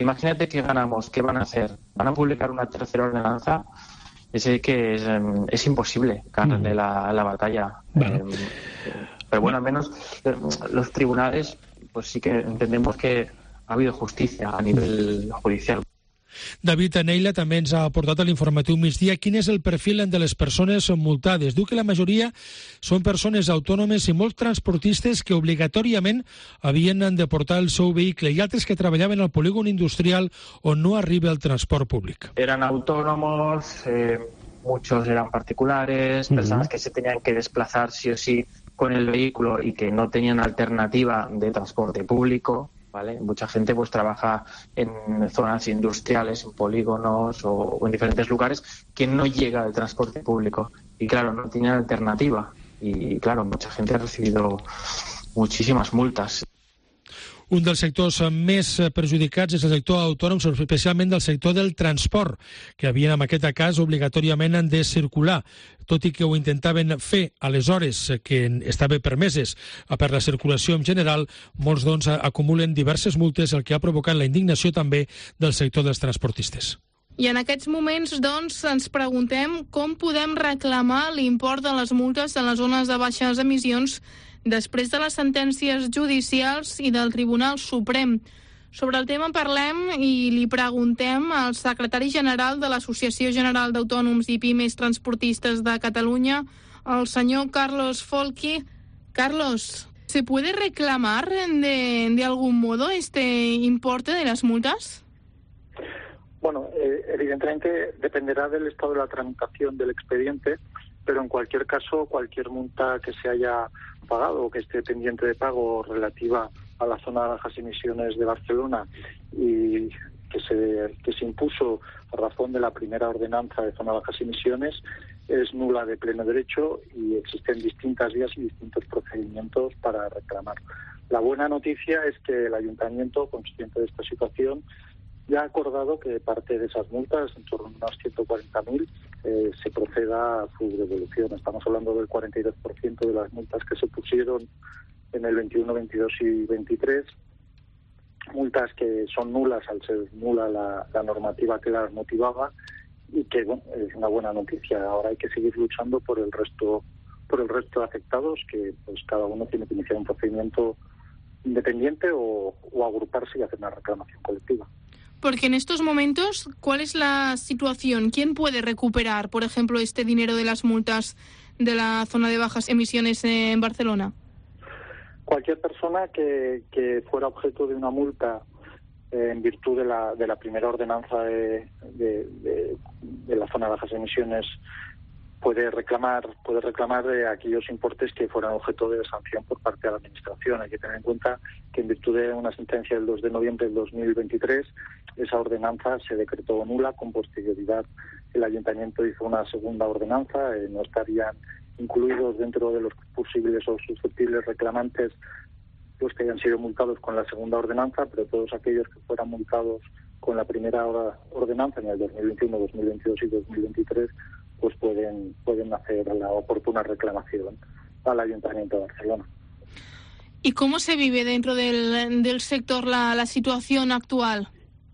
Imagínate que ganamos, ¿qué van a hacer? ¿Van a publicar una tercera ordenanza? Es que es, es imposible ganarle mm. la, la batalla. Bueno. Eh, pero bueno, al menos los tribunales, pues sí que entendemos que ha habido justicia a nivel judicial. David Neila també ens ha aportat a l'informatiu migdia quin és el perfil de les persones multades. Diu que la majoria són persones autònomes i molts transportistes que obligatòriament havien de portar el seu vehicle i altres que treballaven al polígon industrial on no arriba el transport públic. Eran autónomos, eh, muchos eran particulares, uh-huh. personas que se tenían que desplazar sí o sí con el vehículo y que no tenían alternativa de transporte público. ¿Vale? Mucha gente pues trabaja en zonas industriales, en polígonos o, o en diferentes lugares que no llega al transporte público y claro, no tienen alternativa y claro, mucha gente ha recibido muchísimas multas. Un dels sectors més perjudicats és el sector autònom, especialment del sector del transport, que havien en aquest cas obligatòriament han de circular. Tot i que ho intentaven fer a les hores que estaven permeses per la circulació en general, molts doncs acumulen diverses multes, el que ha provocat la indignació també del sector dels transportistes. I en aquests moments, doncs, ens preguntem com podem reclamar l'import de les multes en les zones de baixes emissions després de les sentències judicials i del Tribunal Suprem. Sobre el tema parlem i li preguntem al secretari general de l'Associació General d'Autònoms i Pimes Transportistas de Catalunya, el senyor Carlos Folchi. Carlos, ¿se puede reclamar de, de algún modo este importe de las multas? Bueno, eh, evidentemente dependerá del estado de la tramitación del expediente, pero en cualquier caso, cualquier multa que se haya pagado o que esté pendiente de pago relativa a la zona de bajas emisiones de Barcelona y que se, que se impuso a razón de la primera ordenanza de zona de bajas emisiones es nula de pleno derecho y existen distintas vías y distintos procedimientos para reclamar. La buena noticia es que el Ayuntamiento, consciente de esta situación, ya ha acordado que parte de esas multas, en torno a unos ciento cuarenta mil, eh, se proceda a su devolución. Estamos hablando del cuarenta y dos por ciento de las multas que se pusieron en el veintiuno, veintidós y veintitrés, multas que son nulas al ser nula la, la normativa que las motivaba y que bueno, es una buena noticia. Ahora hay que seguir luchando por el resto, por el resto de afectados, que pues cada uno tiene que iniciar un procedimiento independiente o, o agruparse y hacer una reclamación colectiva. Porque en estos momentos, ¿cuál es la situación? ¿Quién puede recuperar, por ejemplo, este dinero de las multas de la zona de bajas emisiones en Barcelona? Cualquier persona que, que fuera objeto de una multa eh, en virtud de la, de la primera ordenanza de, de, de, de la zona de bajas emisiones puede reclamar puede reclamar de aquellos importes que fueran objeto de sanción por parte de la Administración. Hay que tener en cuenta que en virtud de una sentencia del dos de noviembre del dos mil veintitrés, esa ordenanza se decretó nula. Con posterioridad el Ayuntamiento hizo una segunda ordenanza, eh, no estarían incluidos dentro de los posibles o susceptibles reclamantes los que hayan sido multados con la segunda ordenanza, pero todos aquellos que fueran multados con la primera ordenanza en el dos mil veintiuno, dos mil veintidós y dos mil veintitrés, pues pueden pueden hacer la oportuna reclamación al Ayuntamiento de Barcelona. ¿Y cómo se vive dentro del, del sector la, la situación actual?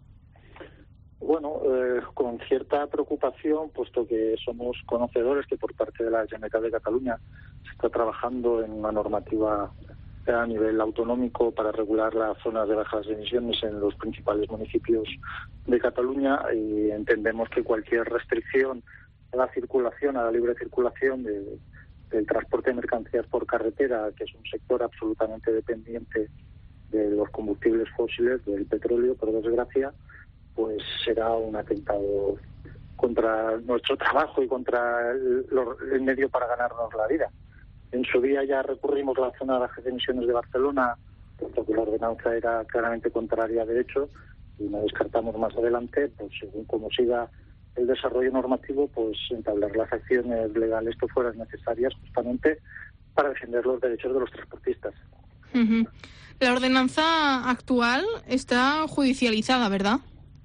Bueno, eh, con cierta preocupación, puesto que somos conocedores que por parte de la Generalitat de Cataluña se está trabajando en una normativa a nivel autonómico para regular las zonas de bajas emisiones en los principales municipios de Cataluña, y entendemos que cualquier restricción a la circulación, a la libre circulación de, del transporte de mercancías por carretera, que es un sector absolutamente dependiente de los combustibles fósiles, del petróleo, por desgracia, pues será un atentado contra nuestro trabajo y contra el, el medio para ganarnos la vida. En su día ya recurrimos a la zona de bajas emisiones de Barcelona, porque la ordenanza era claramente contraria a derecho, y no descartamos más adelante, pues según como siga el desarrollo normativo, pues entablar las acciones legales que fueran necesarias justamente para defender los derechos de los transportistas. Uh-huh. La ordenanza actual está judicializada, ¿verdad?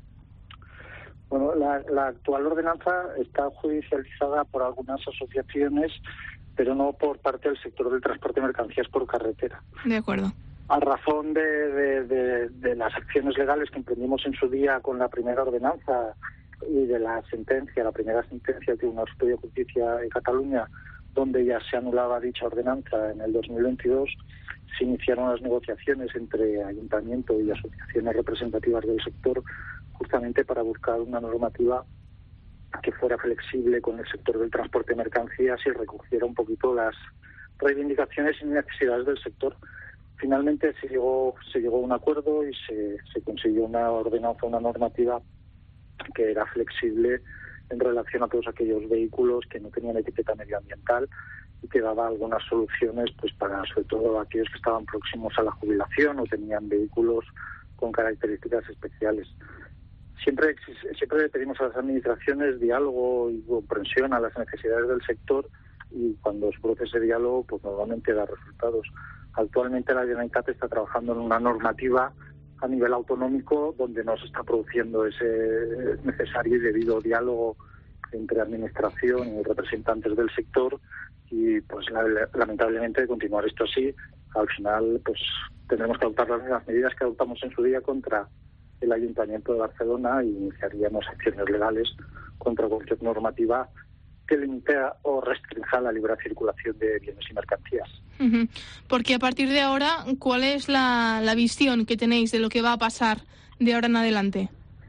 Bueno, la, la actual ordenanza está judicializada por algunas asociaciones, pero no por parte del sector del transporte de mercancías por carretera. De acuerdo. a razón de, de, de, de las acciones legales que emprendimos en su día con la primera ordenanza y de la sentencia, la primera sentencia del Tribunal Superior de Justicia de Cataluña, donde ya se anulaba dicha ordenanza en el dos mil veintidós, se iniciaron las negociaciones entre ayuntamiento y asociaciones representativas del sector justamente para buscar una normativa que fuera flexible con el sector del transporte de mercancías y recogiera un poquito las reivindicaciones y necesidades del sector. Finalmente se llegó se llegó a un acuerdo y se, se consiguió una ordenanza, una normativa que era flexible en relación a todos aquellos vehículos que no tenían etiqueta medioambiental y que daba algunas soluciones pues para sobre todo aquellos que estaban próximos a la jubilación o tenían vehículos con características especiales. Siempre siempre pedimos a las administraciones diálogo y comprensión a las necesidades del sector y cuando se produce ese diálogo pues normalmente da resultados. Actualmente la Generalitat está trabajando en una normativa a nivel autonómico donde no se está produciendo ese necesario y debido diálogo entre administración y representantes del sector y pues la, lamentablemente de continuar esto así al final pues tendremos que adoptar las mismas medidas que adoptamos en su día contra el Ayuntamiento de Barcelona y iniciaríamos acciones legales contra cualquier normativa que limite o restrinja la libre circulación de bienes y mercancías. Uh-huh. Porque a partir de ahora, ¿cuál es la, la visión que tenéis de lo que va a pasar de ahora en adelante?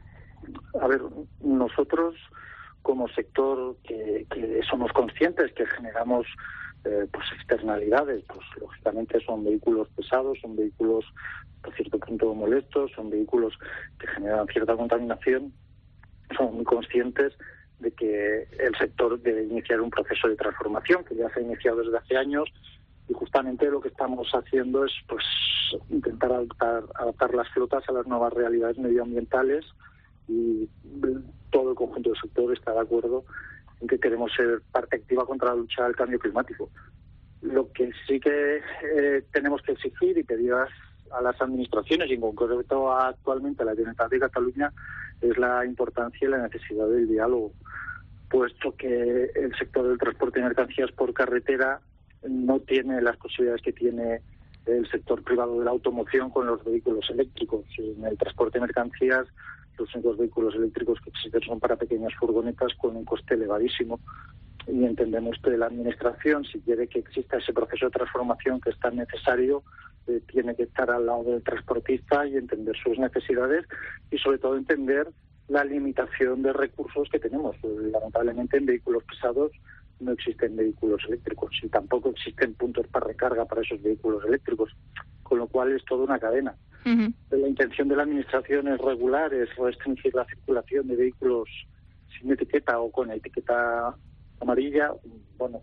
A ver, nosotros como sector que, que somos conscientes que generamos eh, pues externalidades, pues lógicamente son vehículos pesados, son vehículos por cierto punto molestos, son vehículos que generan cierta contaminación, somos muy conscientes de que el sector debe iniciar un proceso de transformación que ya se ha iniciado desde hace años y justamente lo que estamos haciendo es pues intentar adaptar, adaptar las flotas a las nuevas realidades medioambientales y todo el conjunto del sector está de acuerdo en que queremos ser parte activa contra la lucha del cambio climático. Lo que sí que eh, tenemos que exigir y pedir a las, a las administraciones y en concreto actualmente a la Generalitat de Cataluña es la importancia y la necesidad del diálogo, puesto que el sector del transporte de mercancías por carretera no tiene las posibilidades que tiene el sector privado de la automoción con los vehículos eléctricos. En el transporte de mercancías, los únicos vehículos eléctricos que existen son para pequeñas furgonetas con un coste elevadísimo. Y entendemos que la Administración, si quiere que exista ese proceso de transformación que es tan necesario, eh, tiene que estar al lado del transportista y entender sus necesidades y sobre todo entender la limitación de recursos que tenemos. Lamentablemente en vehículos pesados no existen vehículos eléctricos y tampoco existen puntos para recarga para esos vehículos eléctricos, con lo cual es toda una cadena. Uh-huh. La intención de la Administración es regular, es restringir la circulación de vehículos sin etiqueta o con etiqueta amarilla. Bueno,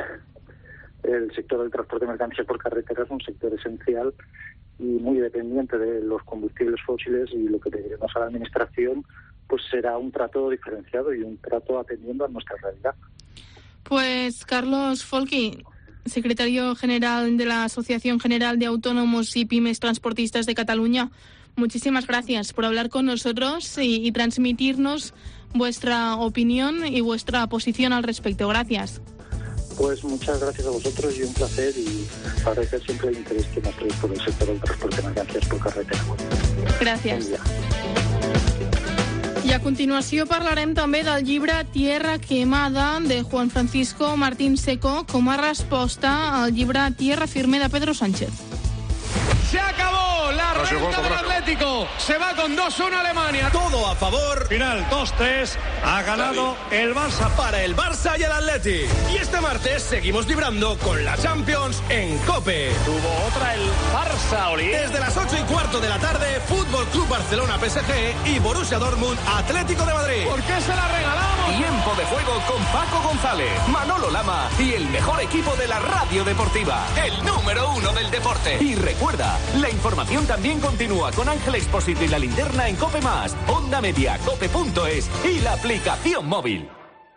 el sector del transporte de mercancías por carretera es un sector esencial y muy dependiente de los combustibles fósiles y lo que pediremos a la Administración pues será un trato diferenciado y un trato atendiendo a nuestra realidad. Pues Carlos Folchi, secretario general de la Asociación General de Autónomos y Pymes Transportistas de Cataluña, muchísimas gracias por hablar con nosotros y, y transmitirnos vuestra opinión y vuestra posición al respecto. Gracias. Pues muchas gracias a vosotros y un placer y agradecer siempre el interés que mostréis por el sector del transporte de mercancías por carretera. Gracias. I a continuació parlarem també del llibre Tierra Quemada de Juan Francisco Martín Seco com a resposta al llibre Tierra Firme de Pedro Sánchez. Se acabó la renta del Atlético. Se va con dos uno Alemania. Todo a favor. Final dos tres. Ha ganado el Barça. Para el Barça y el Atleti. Y este martes seguimos vibrando con la Champions en COPE. Tuvo otra el Barça, Oli. Desde las ocho y cuarto de la tarde, Fútbol Club Barcelona P S G y Borussia Dortmund Atlético de Madrid. ¿Por qué se la regalamos? Tiempo de juego con Paco González, Manolo Lama y el mejor equipo de la radio deportiva. El número uno del deporte. Y recuerda, la información también continúa con Ángel Expósito y la linterna en COPE más, Onda Media, cope punto es y la aplicación móvil.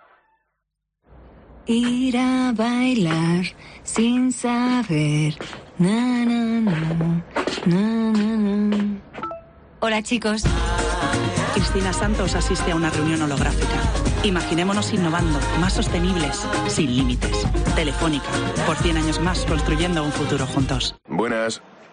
Ir a bailar sin saber. Na, na, na, na, na, na. Hola, chicos. Cristina Santos asiste a una reunión holográfica. Imaginémonos innovando, más sostenibles, sin límites. Telefónica, por cien años más construyendo un futuro juntos. Buenas.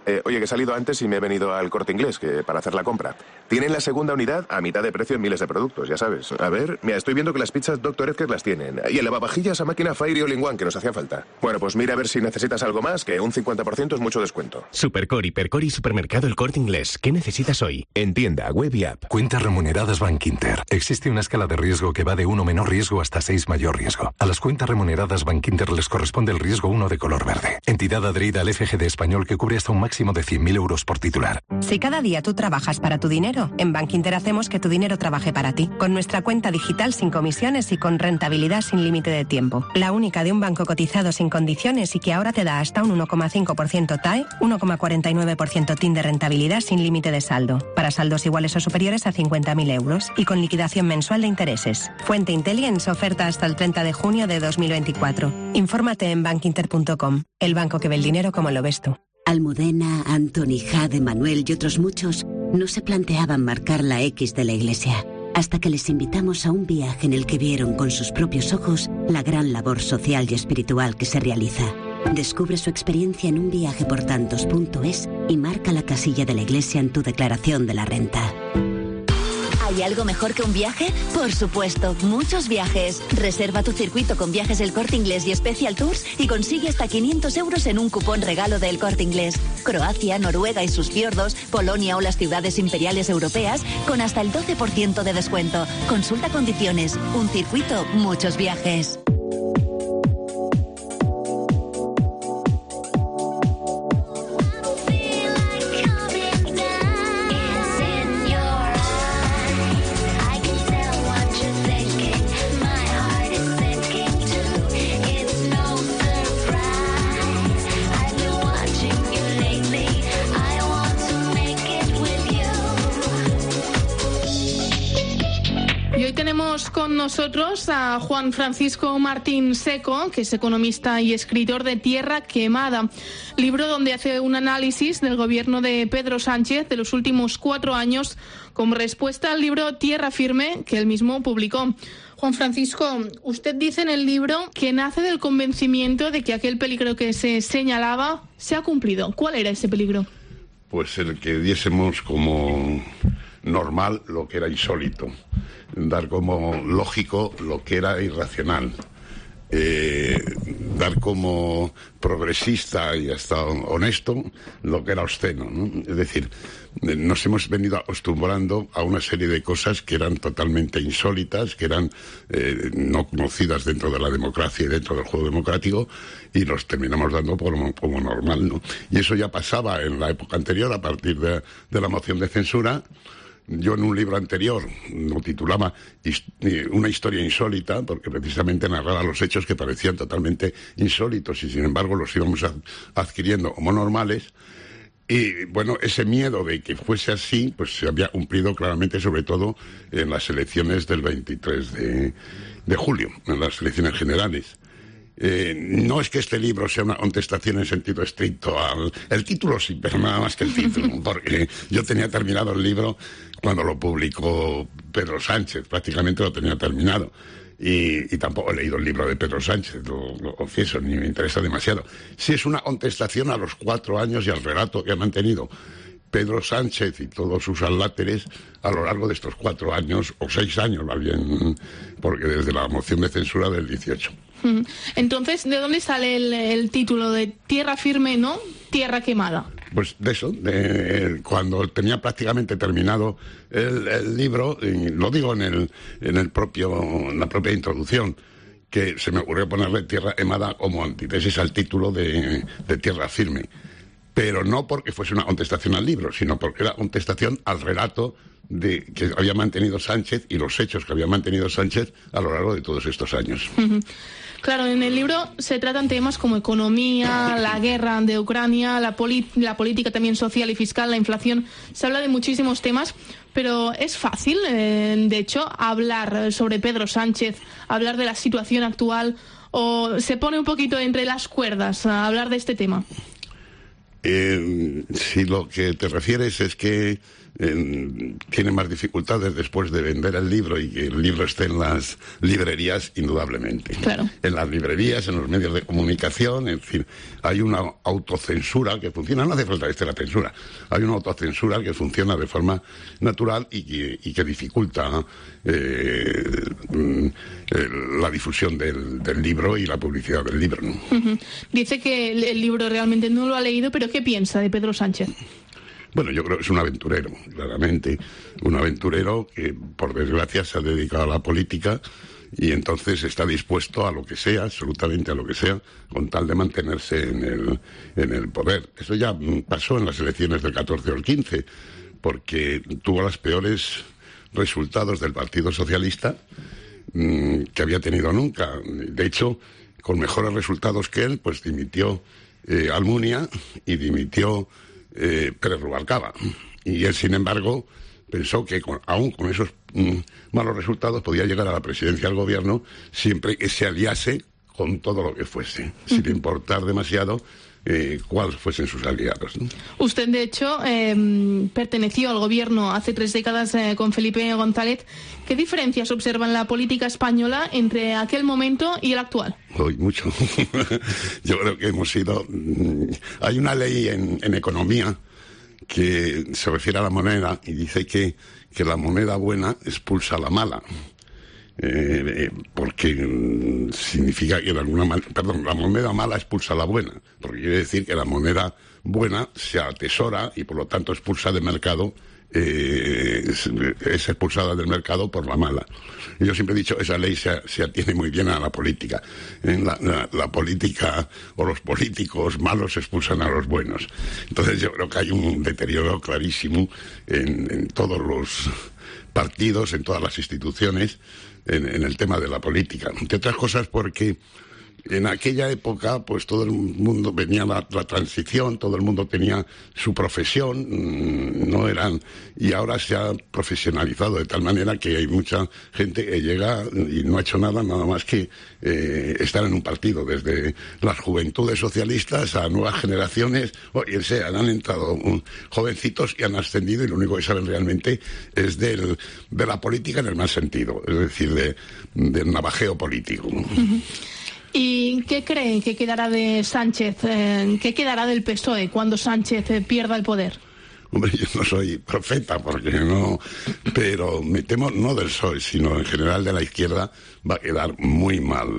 Eh, oye, que he salido antes y me he venido al Corte Inglés que para hacer la compra. Tienen la segunda unidad a mitad de precio en miles de productos, ya sabes. A ver, mira, estoy viendo que las pizzas doctor Edgar las tienen. Y el lavavajillas a máquina Fire y All-in-One, que nos hacía falta. Bueno, pues mira a ver si necesitas algo más, que un cincuenta por ciento es mucho descuento. Supercor, Hipercor y Supermercado El Corte Inglés. ¿Qué necesitas hoy? En tienda, web y app. Cuentas remuneradas Bankinter. Existe una escala de riesgo que va de uno menor riesgo hasta seis mayor riesgo. A las cuentas remuneradas Bankinter les corresponde el riesgo uno de color verde. Entidad adherida al F G D español que cubre hasta un máximo de cien mil euros por titular. Si cada día tú trabajas para tu dinero, en Bankinter hacemos que tu dinero trabaje para ti. Con nuestra cuenta digital sin comisiones y con rentabilidad sin límite de tiempo. La única de un banco cotizado sin condiciones y que ahora te da hasta un uno coma cinco por ciento T A E, uno coma cuarenta y nueve por ciento T I N de rentabilidad sin límite de saldo. Para saldos iguales o superiores a cincuenta mil euros y con liquidación mensual de intereses. Fuente Intelligence, oferta hasta el treinta de junio de dos mil veinticuatro. Infórmate en bankinter punto com. El banco que ve el dinero como lo ves tú. Almudena, Anthony, Jade, Manuel y otros muchos no se planteaban marcar la X de la iglesia, hasta que les invitamos a un viaje en el que vieron con sus propios ojos la gran labor social y espiritual que se realiza. Descubre su experiencia en unviajeportantos punto es y marca la casilla de la iglesia en tu declaración de la renta. ¿Hay algo mejor que un viaje? Por supuesto, muchos viajes. Reserva tu circuito con Viajes El Corte Inglés y Special Tours y consigue hasta quinientos euros en un cupón regalo del Corte Inglés. Croacia, Noruega y sus fiordos, Polonia o las ciudades imperiales europeas con hasta el doce por ciento de descuento. Consulta condiciones. Un circuito, muchos viajes. Con nosotros a Juan Francisco Martín Seco, que es economista y escritor de Tierra Quemada, libro donde hace un análisis del gobierno de Pedro Sánchez de los últimos cuatro años como respuesta al libro Tierra Firme que él mismo publicó. Juan Francisco, usted dice en el libro que nace del convencimiento de que aquel peligro que se señalaba se ha cumplido. ¿Cuál era ese peligro? Pues el que diésemos como normal lo que era insólito, dar como lógico lo que era irracional, eh, dar como progresista y hasta honesto lo que era obsceno, ¿no? Es decir, nos hemos venido acostumbrando a una serie de cosas que eran totalmente insólitas, que eran eh, no conocidas dentro de la democracia y dentro del juego democrático, y los terminamos dando como, como normal, ¿no? Y eso ya pasaba en la época anterior, a partir de, de la moción de censura. Yo en un libro anterior lo titulaba Una historia insólita, porque precisamente narraba los hechos que parecían totalmente insólitos y sin embargo los íbamos adquiriendo como normales. Y bueno, ese miedo de que fuese así, pues se había cumplido claramente, sobre todo en las elecciones del veintitrés de julio, en las elecciones generales. Eh, no es que este libro sea una contestación en sentido estricto al... El título sí, pero nada más que el título, porque yo tenía terminado el libro cuando lo publicó Pedro Sánchez, prácticamente lo tenía terminado. Y, y tampoco he leído el libro de Pedro Sánchez, lo, lo confieso, ni me interesa demasiado. Sí es una contestación a los cuatro años y al relato que ha mantenido Pedro Sánchez y todos sus aláteres a lo largo de estos cuatro años, o seis años más bien, porque desde la moción de censura del dieciocho. Entonces, ¿de dónde sale el, el título de Tierra Firme, no? Tierra Quemada. Pues de eso, de, cuando tenía prácticamente terminado el, el libro, y lo digo en el, en el propio, en la propia introducción, que se me ocurrió ponerle Tierra Quemada como antítesis al título de, de Tierra Firme. Pero no porque fuese una contestación al libro, sino porque era contestación al relato de que había mantenido Sánchez y los hechos que había mantenido Sánchez a lo largo de todos estos años. Uh-huh. Claro, en el libro se tratan temas como economía, la guerra de Ucrania, la, poli- la política también social y fiscal, la inflación. Se habla de muchísimos temas, pero es fácil, eh, de hecho, hablar sobre Pedro Sánchez, hablar de la situación actual, o se pone un poquito entre las cuerdas a hablar de este tema. Eh, si lo que te refieres es que eh, tiene más dificultades después de vender el libro y que el libro esté en las librerías, indudablemente. Claro. En las librerías, en los medios de comunicación, en fin, hay una autocensura que funciona, no hace falta que esté la censura, hay una autocensura que funciona de forma natural y que, y que dificulta eh, la difusión del, del libro y la publicidad del libro, ¿no? Uh-huh. Dice que el, el libro realmente no lo ha leído, pero ¿qué piensa de Pedro Sánchez? Bueno, yo creo que es un aventurero, claramente, un aventurero que, por desgracia, se ha dedicado a la política y entonces está dispuesto a lo que sea, absolutamente a lo que sea, con tal de mantenerse en el, en el poder. Eso ya pasó en las elecciones del catorce o el quince, porque tuvo los peores resultados del Partido Socialista mmm, que había tenido nunca. De hecho, con mejores resultados que él, pues dimitió eh, Almunia y dimitió Eh, Pérez Rubalcaba, y él, sin embargo, pensó que con, aún con esos mm, malos resultados podía llegar a la presidencia del gobierno siempre que se aliase con todo lo que fuese, uh-huh. sin importar demasiado eh, cuáles fuesen sus aliados, ¿no? Usted, de hecho, eh, perteneció al gobierno hace tres décadas eh, con Felipe González. ¿Qué diferencias observa en la política española entre aquel momento y el actual? Hoy mucho. Yo creo que hemos sido... Hay una ley en, en economía que se refiere a la moneda y dice que, que la moneda buena expulsa a la mala. Eh, porque mm, significa que de alguna manera, perdón, la moneda mala expulsa a la buena, porque quiere decir que la moneda buena se atesora y por lo tanto expulsa del mercado, eh, es, es expulsada del mercado por la mala. Y yo siempre he dicho, esa ley se, se atiene muy bien a la política. En la, la, la política o los políticos malos expulsan a los buenos. Entonces yo creo que hay un deterioro clarísimo en, en todos los partidos, en todas las instituciones, en, en el tema de la política. Entre otras cosas porque en aquella época, pues todo el mundo venía la, la transición, todo el mundo tenía su profesión, mmm, no eran, y ahora se ha profesionalizado de tal manera que hay mucha gente que llega y no ha hecho nada, nada más que eh, estar en un partido, desde las juventudes socialistas a nuevas generaciones, o quien sea, han entrado um, jovencitos y han ascendido y lo único que saben realmente es del, de la política en el mal sentido, es decir, de, del navajeo político, ¿no? Uh-huh. ¿Y qué cree que quedará de Sánchez? Eh, ¿Qué quedará del P S O E cuando Sánchez eh, pierda el poder? Hombre, yo no soy profeta, porque no... Pero me temo, no del P S O E, sino en general de la izquierda, va a quedar muy mal,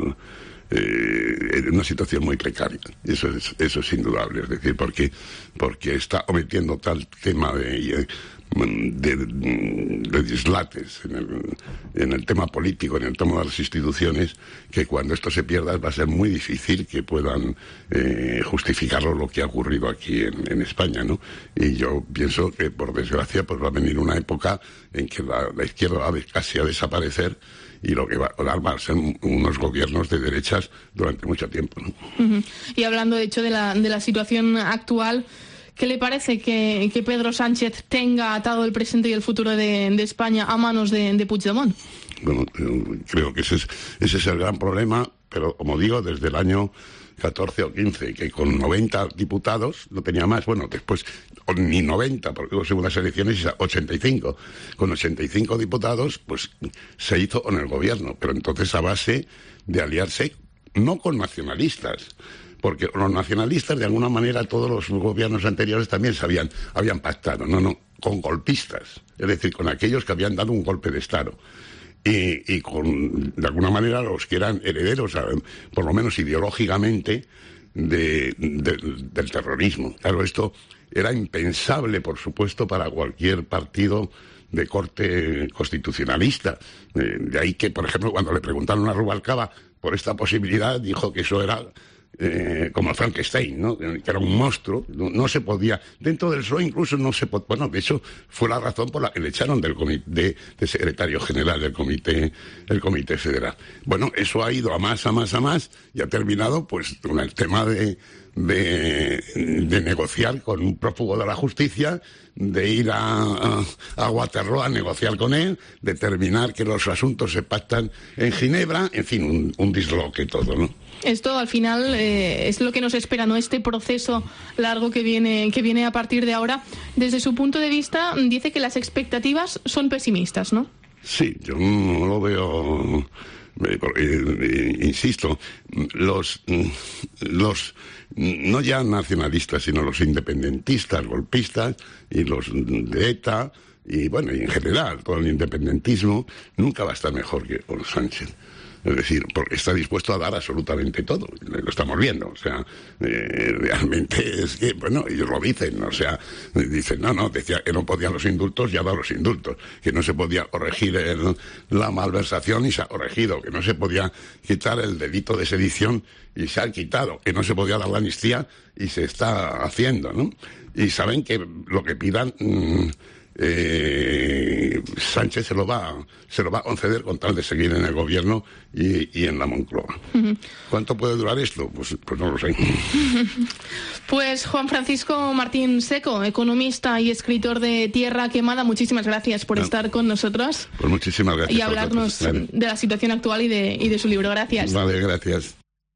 eh, en una situación muy precaria. Eso es, eso es indudable, es decir, porque, porque está omitiendo tal tema de... De, de dislates en el, en el tema político, en el tema de las instituciones, que cuando esto se pierda va a ser muy difícil que puedan eh, justificarlo lo que ha ocurrido aquí en, en España, ¿no? Y yo pienso que, por desgracia, pues va a venir una época en que la, la izquierda va casi a desaparecer y lo que va a dar va a ser unos gobiernos de derechas durante mucho tiempo, ¿no? Uh-huh. Y hablando, de hecho, de la, de la situación actual, ¿qué le parece que, que Pedro Sánchez tenga atado el presente y el futuro de, de España a manos de, de Puigdemont? Bueno, creo que ese es, ese es el gran problema, pero como digo, desde el año catorce o quince, que con noventa diputados, no tenía más, bueno, después ni noventa, porque hubo segundas elecciones, ochenta y cinco. Con ochenta y cinco diputados, pues se hizo con el gobierno, pero entonces a base de aliarse, no con nacionalistas, porque los nacionalistas, de alguna manera, todos los gobiernos anteriores también se habían, habían pactado, no, no, con golpistas, es decir, con aquellos que habían dado un golpe de Estado. Y, y con, de alguna manera, los que eran herederos, por lo menos ideológicamente, de, de, del terrorismo. Claro, esto era impensable, por supuesto, para cualquier partido de corte constitucionalista. De, de ahí que, por ejemplo, cuando le preguntaron a Rubalcaba por esta posibilidad, dijo que eso era... Eh, como Frankenstein, ¿no? Que era un monstruo, no, no se podía, dentro del P S O E incluso no se podía, bueno, de hecho fue la razón por la que le echaron del comité, de, de secretario general del comité, el comité federal. Bueno, eso ha ido a más, a más, a más, y ha terminado pues con el tema de, de, de negociar con un prófugo de la justicia, de ir a, a, a Waterloo a negociar con él, determinar que los asuntos se pactan en Ginebra, en fin, un, un disloque todo, ¿no? Esto al final eh, es lo que nos espera, ¿no? Este proceso largo que viene, que viene a partir de ahora. Desde su punto de vista, dice que las expectativas son pesimistas, ¿no? Sí, yo no lo veo. Eh, eh, insisto, los, los no ya nacionalistas, sino los independentistas, golpistas y los de ETA, y bueno, y en general, todo el independentismo, nunca va a estar mejor que con Sánchez. Es decir, porque está dispuesto a dar absolutamente todo. Lo estamos viendo. O sea, eh, realmente es que, bueno, ellos lo dicen. O sea, dicen, no, no, decía que no podían los indultos, ya ha dado los indultos. Que no se podía corregir el, la malversación y se ha corregido. Que no se podía quitar el delito de sedición y se ha quitado. Que no se podía dar la amnistía y se está haciendo, ¿no? Y saben que lo que pidan... Mmm, Eh, Sánchez se lo va se lo va a conceder con tal de seguir en el gobierno y, y en la Moncloa. Uh-huh. ¿Cuánto puede durar esto? Pues, pues no lo sé. Pues Juan Francisco Martín Seco, economista y escritor de Tierra Quemada, muchísimas gracias por no. estar con nosotros. Pues muchísimas gracias. Y hablarnos vale. de la situación actual y de, y de su libro. Gracias. Vale, gracias.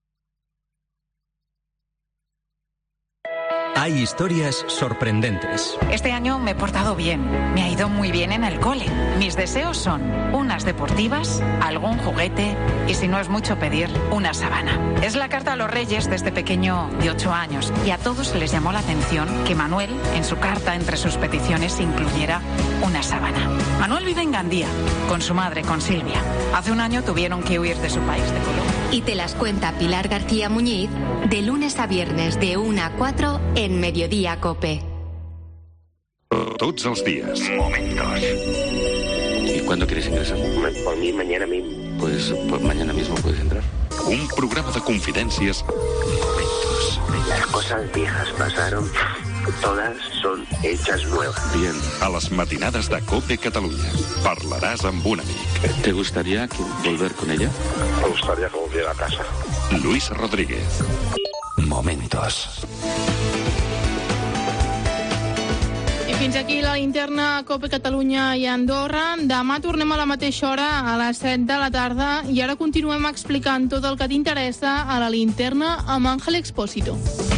Hay historias sorprendentes. Este año me he portado bien. Me ha ido muy bien en el cole. Mis deseos son unas deportivas, algún juguete y, si no es mucho pedir, una sábana. Es la carta a los reyes de este pequeño de ocho años. Y a todos les llamó la atención que Manuel, en su carta, entre sus peticiones, incluyera una sábana. Manuel vive en Gandía, con su madre, con Silvia. Hace un año tuvieron que huir de su país de Colombia. Y te las cuenta Pilar García Muñiz de lunes a viernes de una a cuatro en Mediodía Cope. Tots els días. Momentos. ¿Y cuándo quieres ingresar? Por mí, mañana mismo. Pues, pues mañana mismo puedes entrar. Un programa de confidències. Momentos. Las cosas viejas pasaron. Todas son hechas nuevas. Bien, a las matinades de Cope Catalunya. Parlaràs amb un amic. ¿Te gustaría que volver con ella? Me gustaría que volviera a casa. Luis Rodríguez. Momentos. I fins aquí la linterna Cope Catalunya i Andorra. Demà tornem a la mateixa hora, a les set de la tarda, i ara continuem explicant tot el que t'interessa a la linterna amb Àngel Expósito.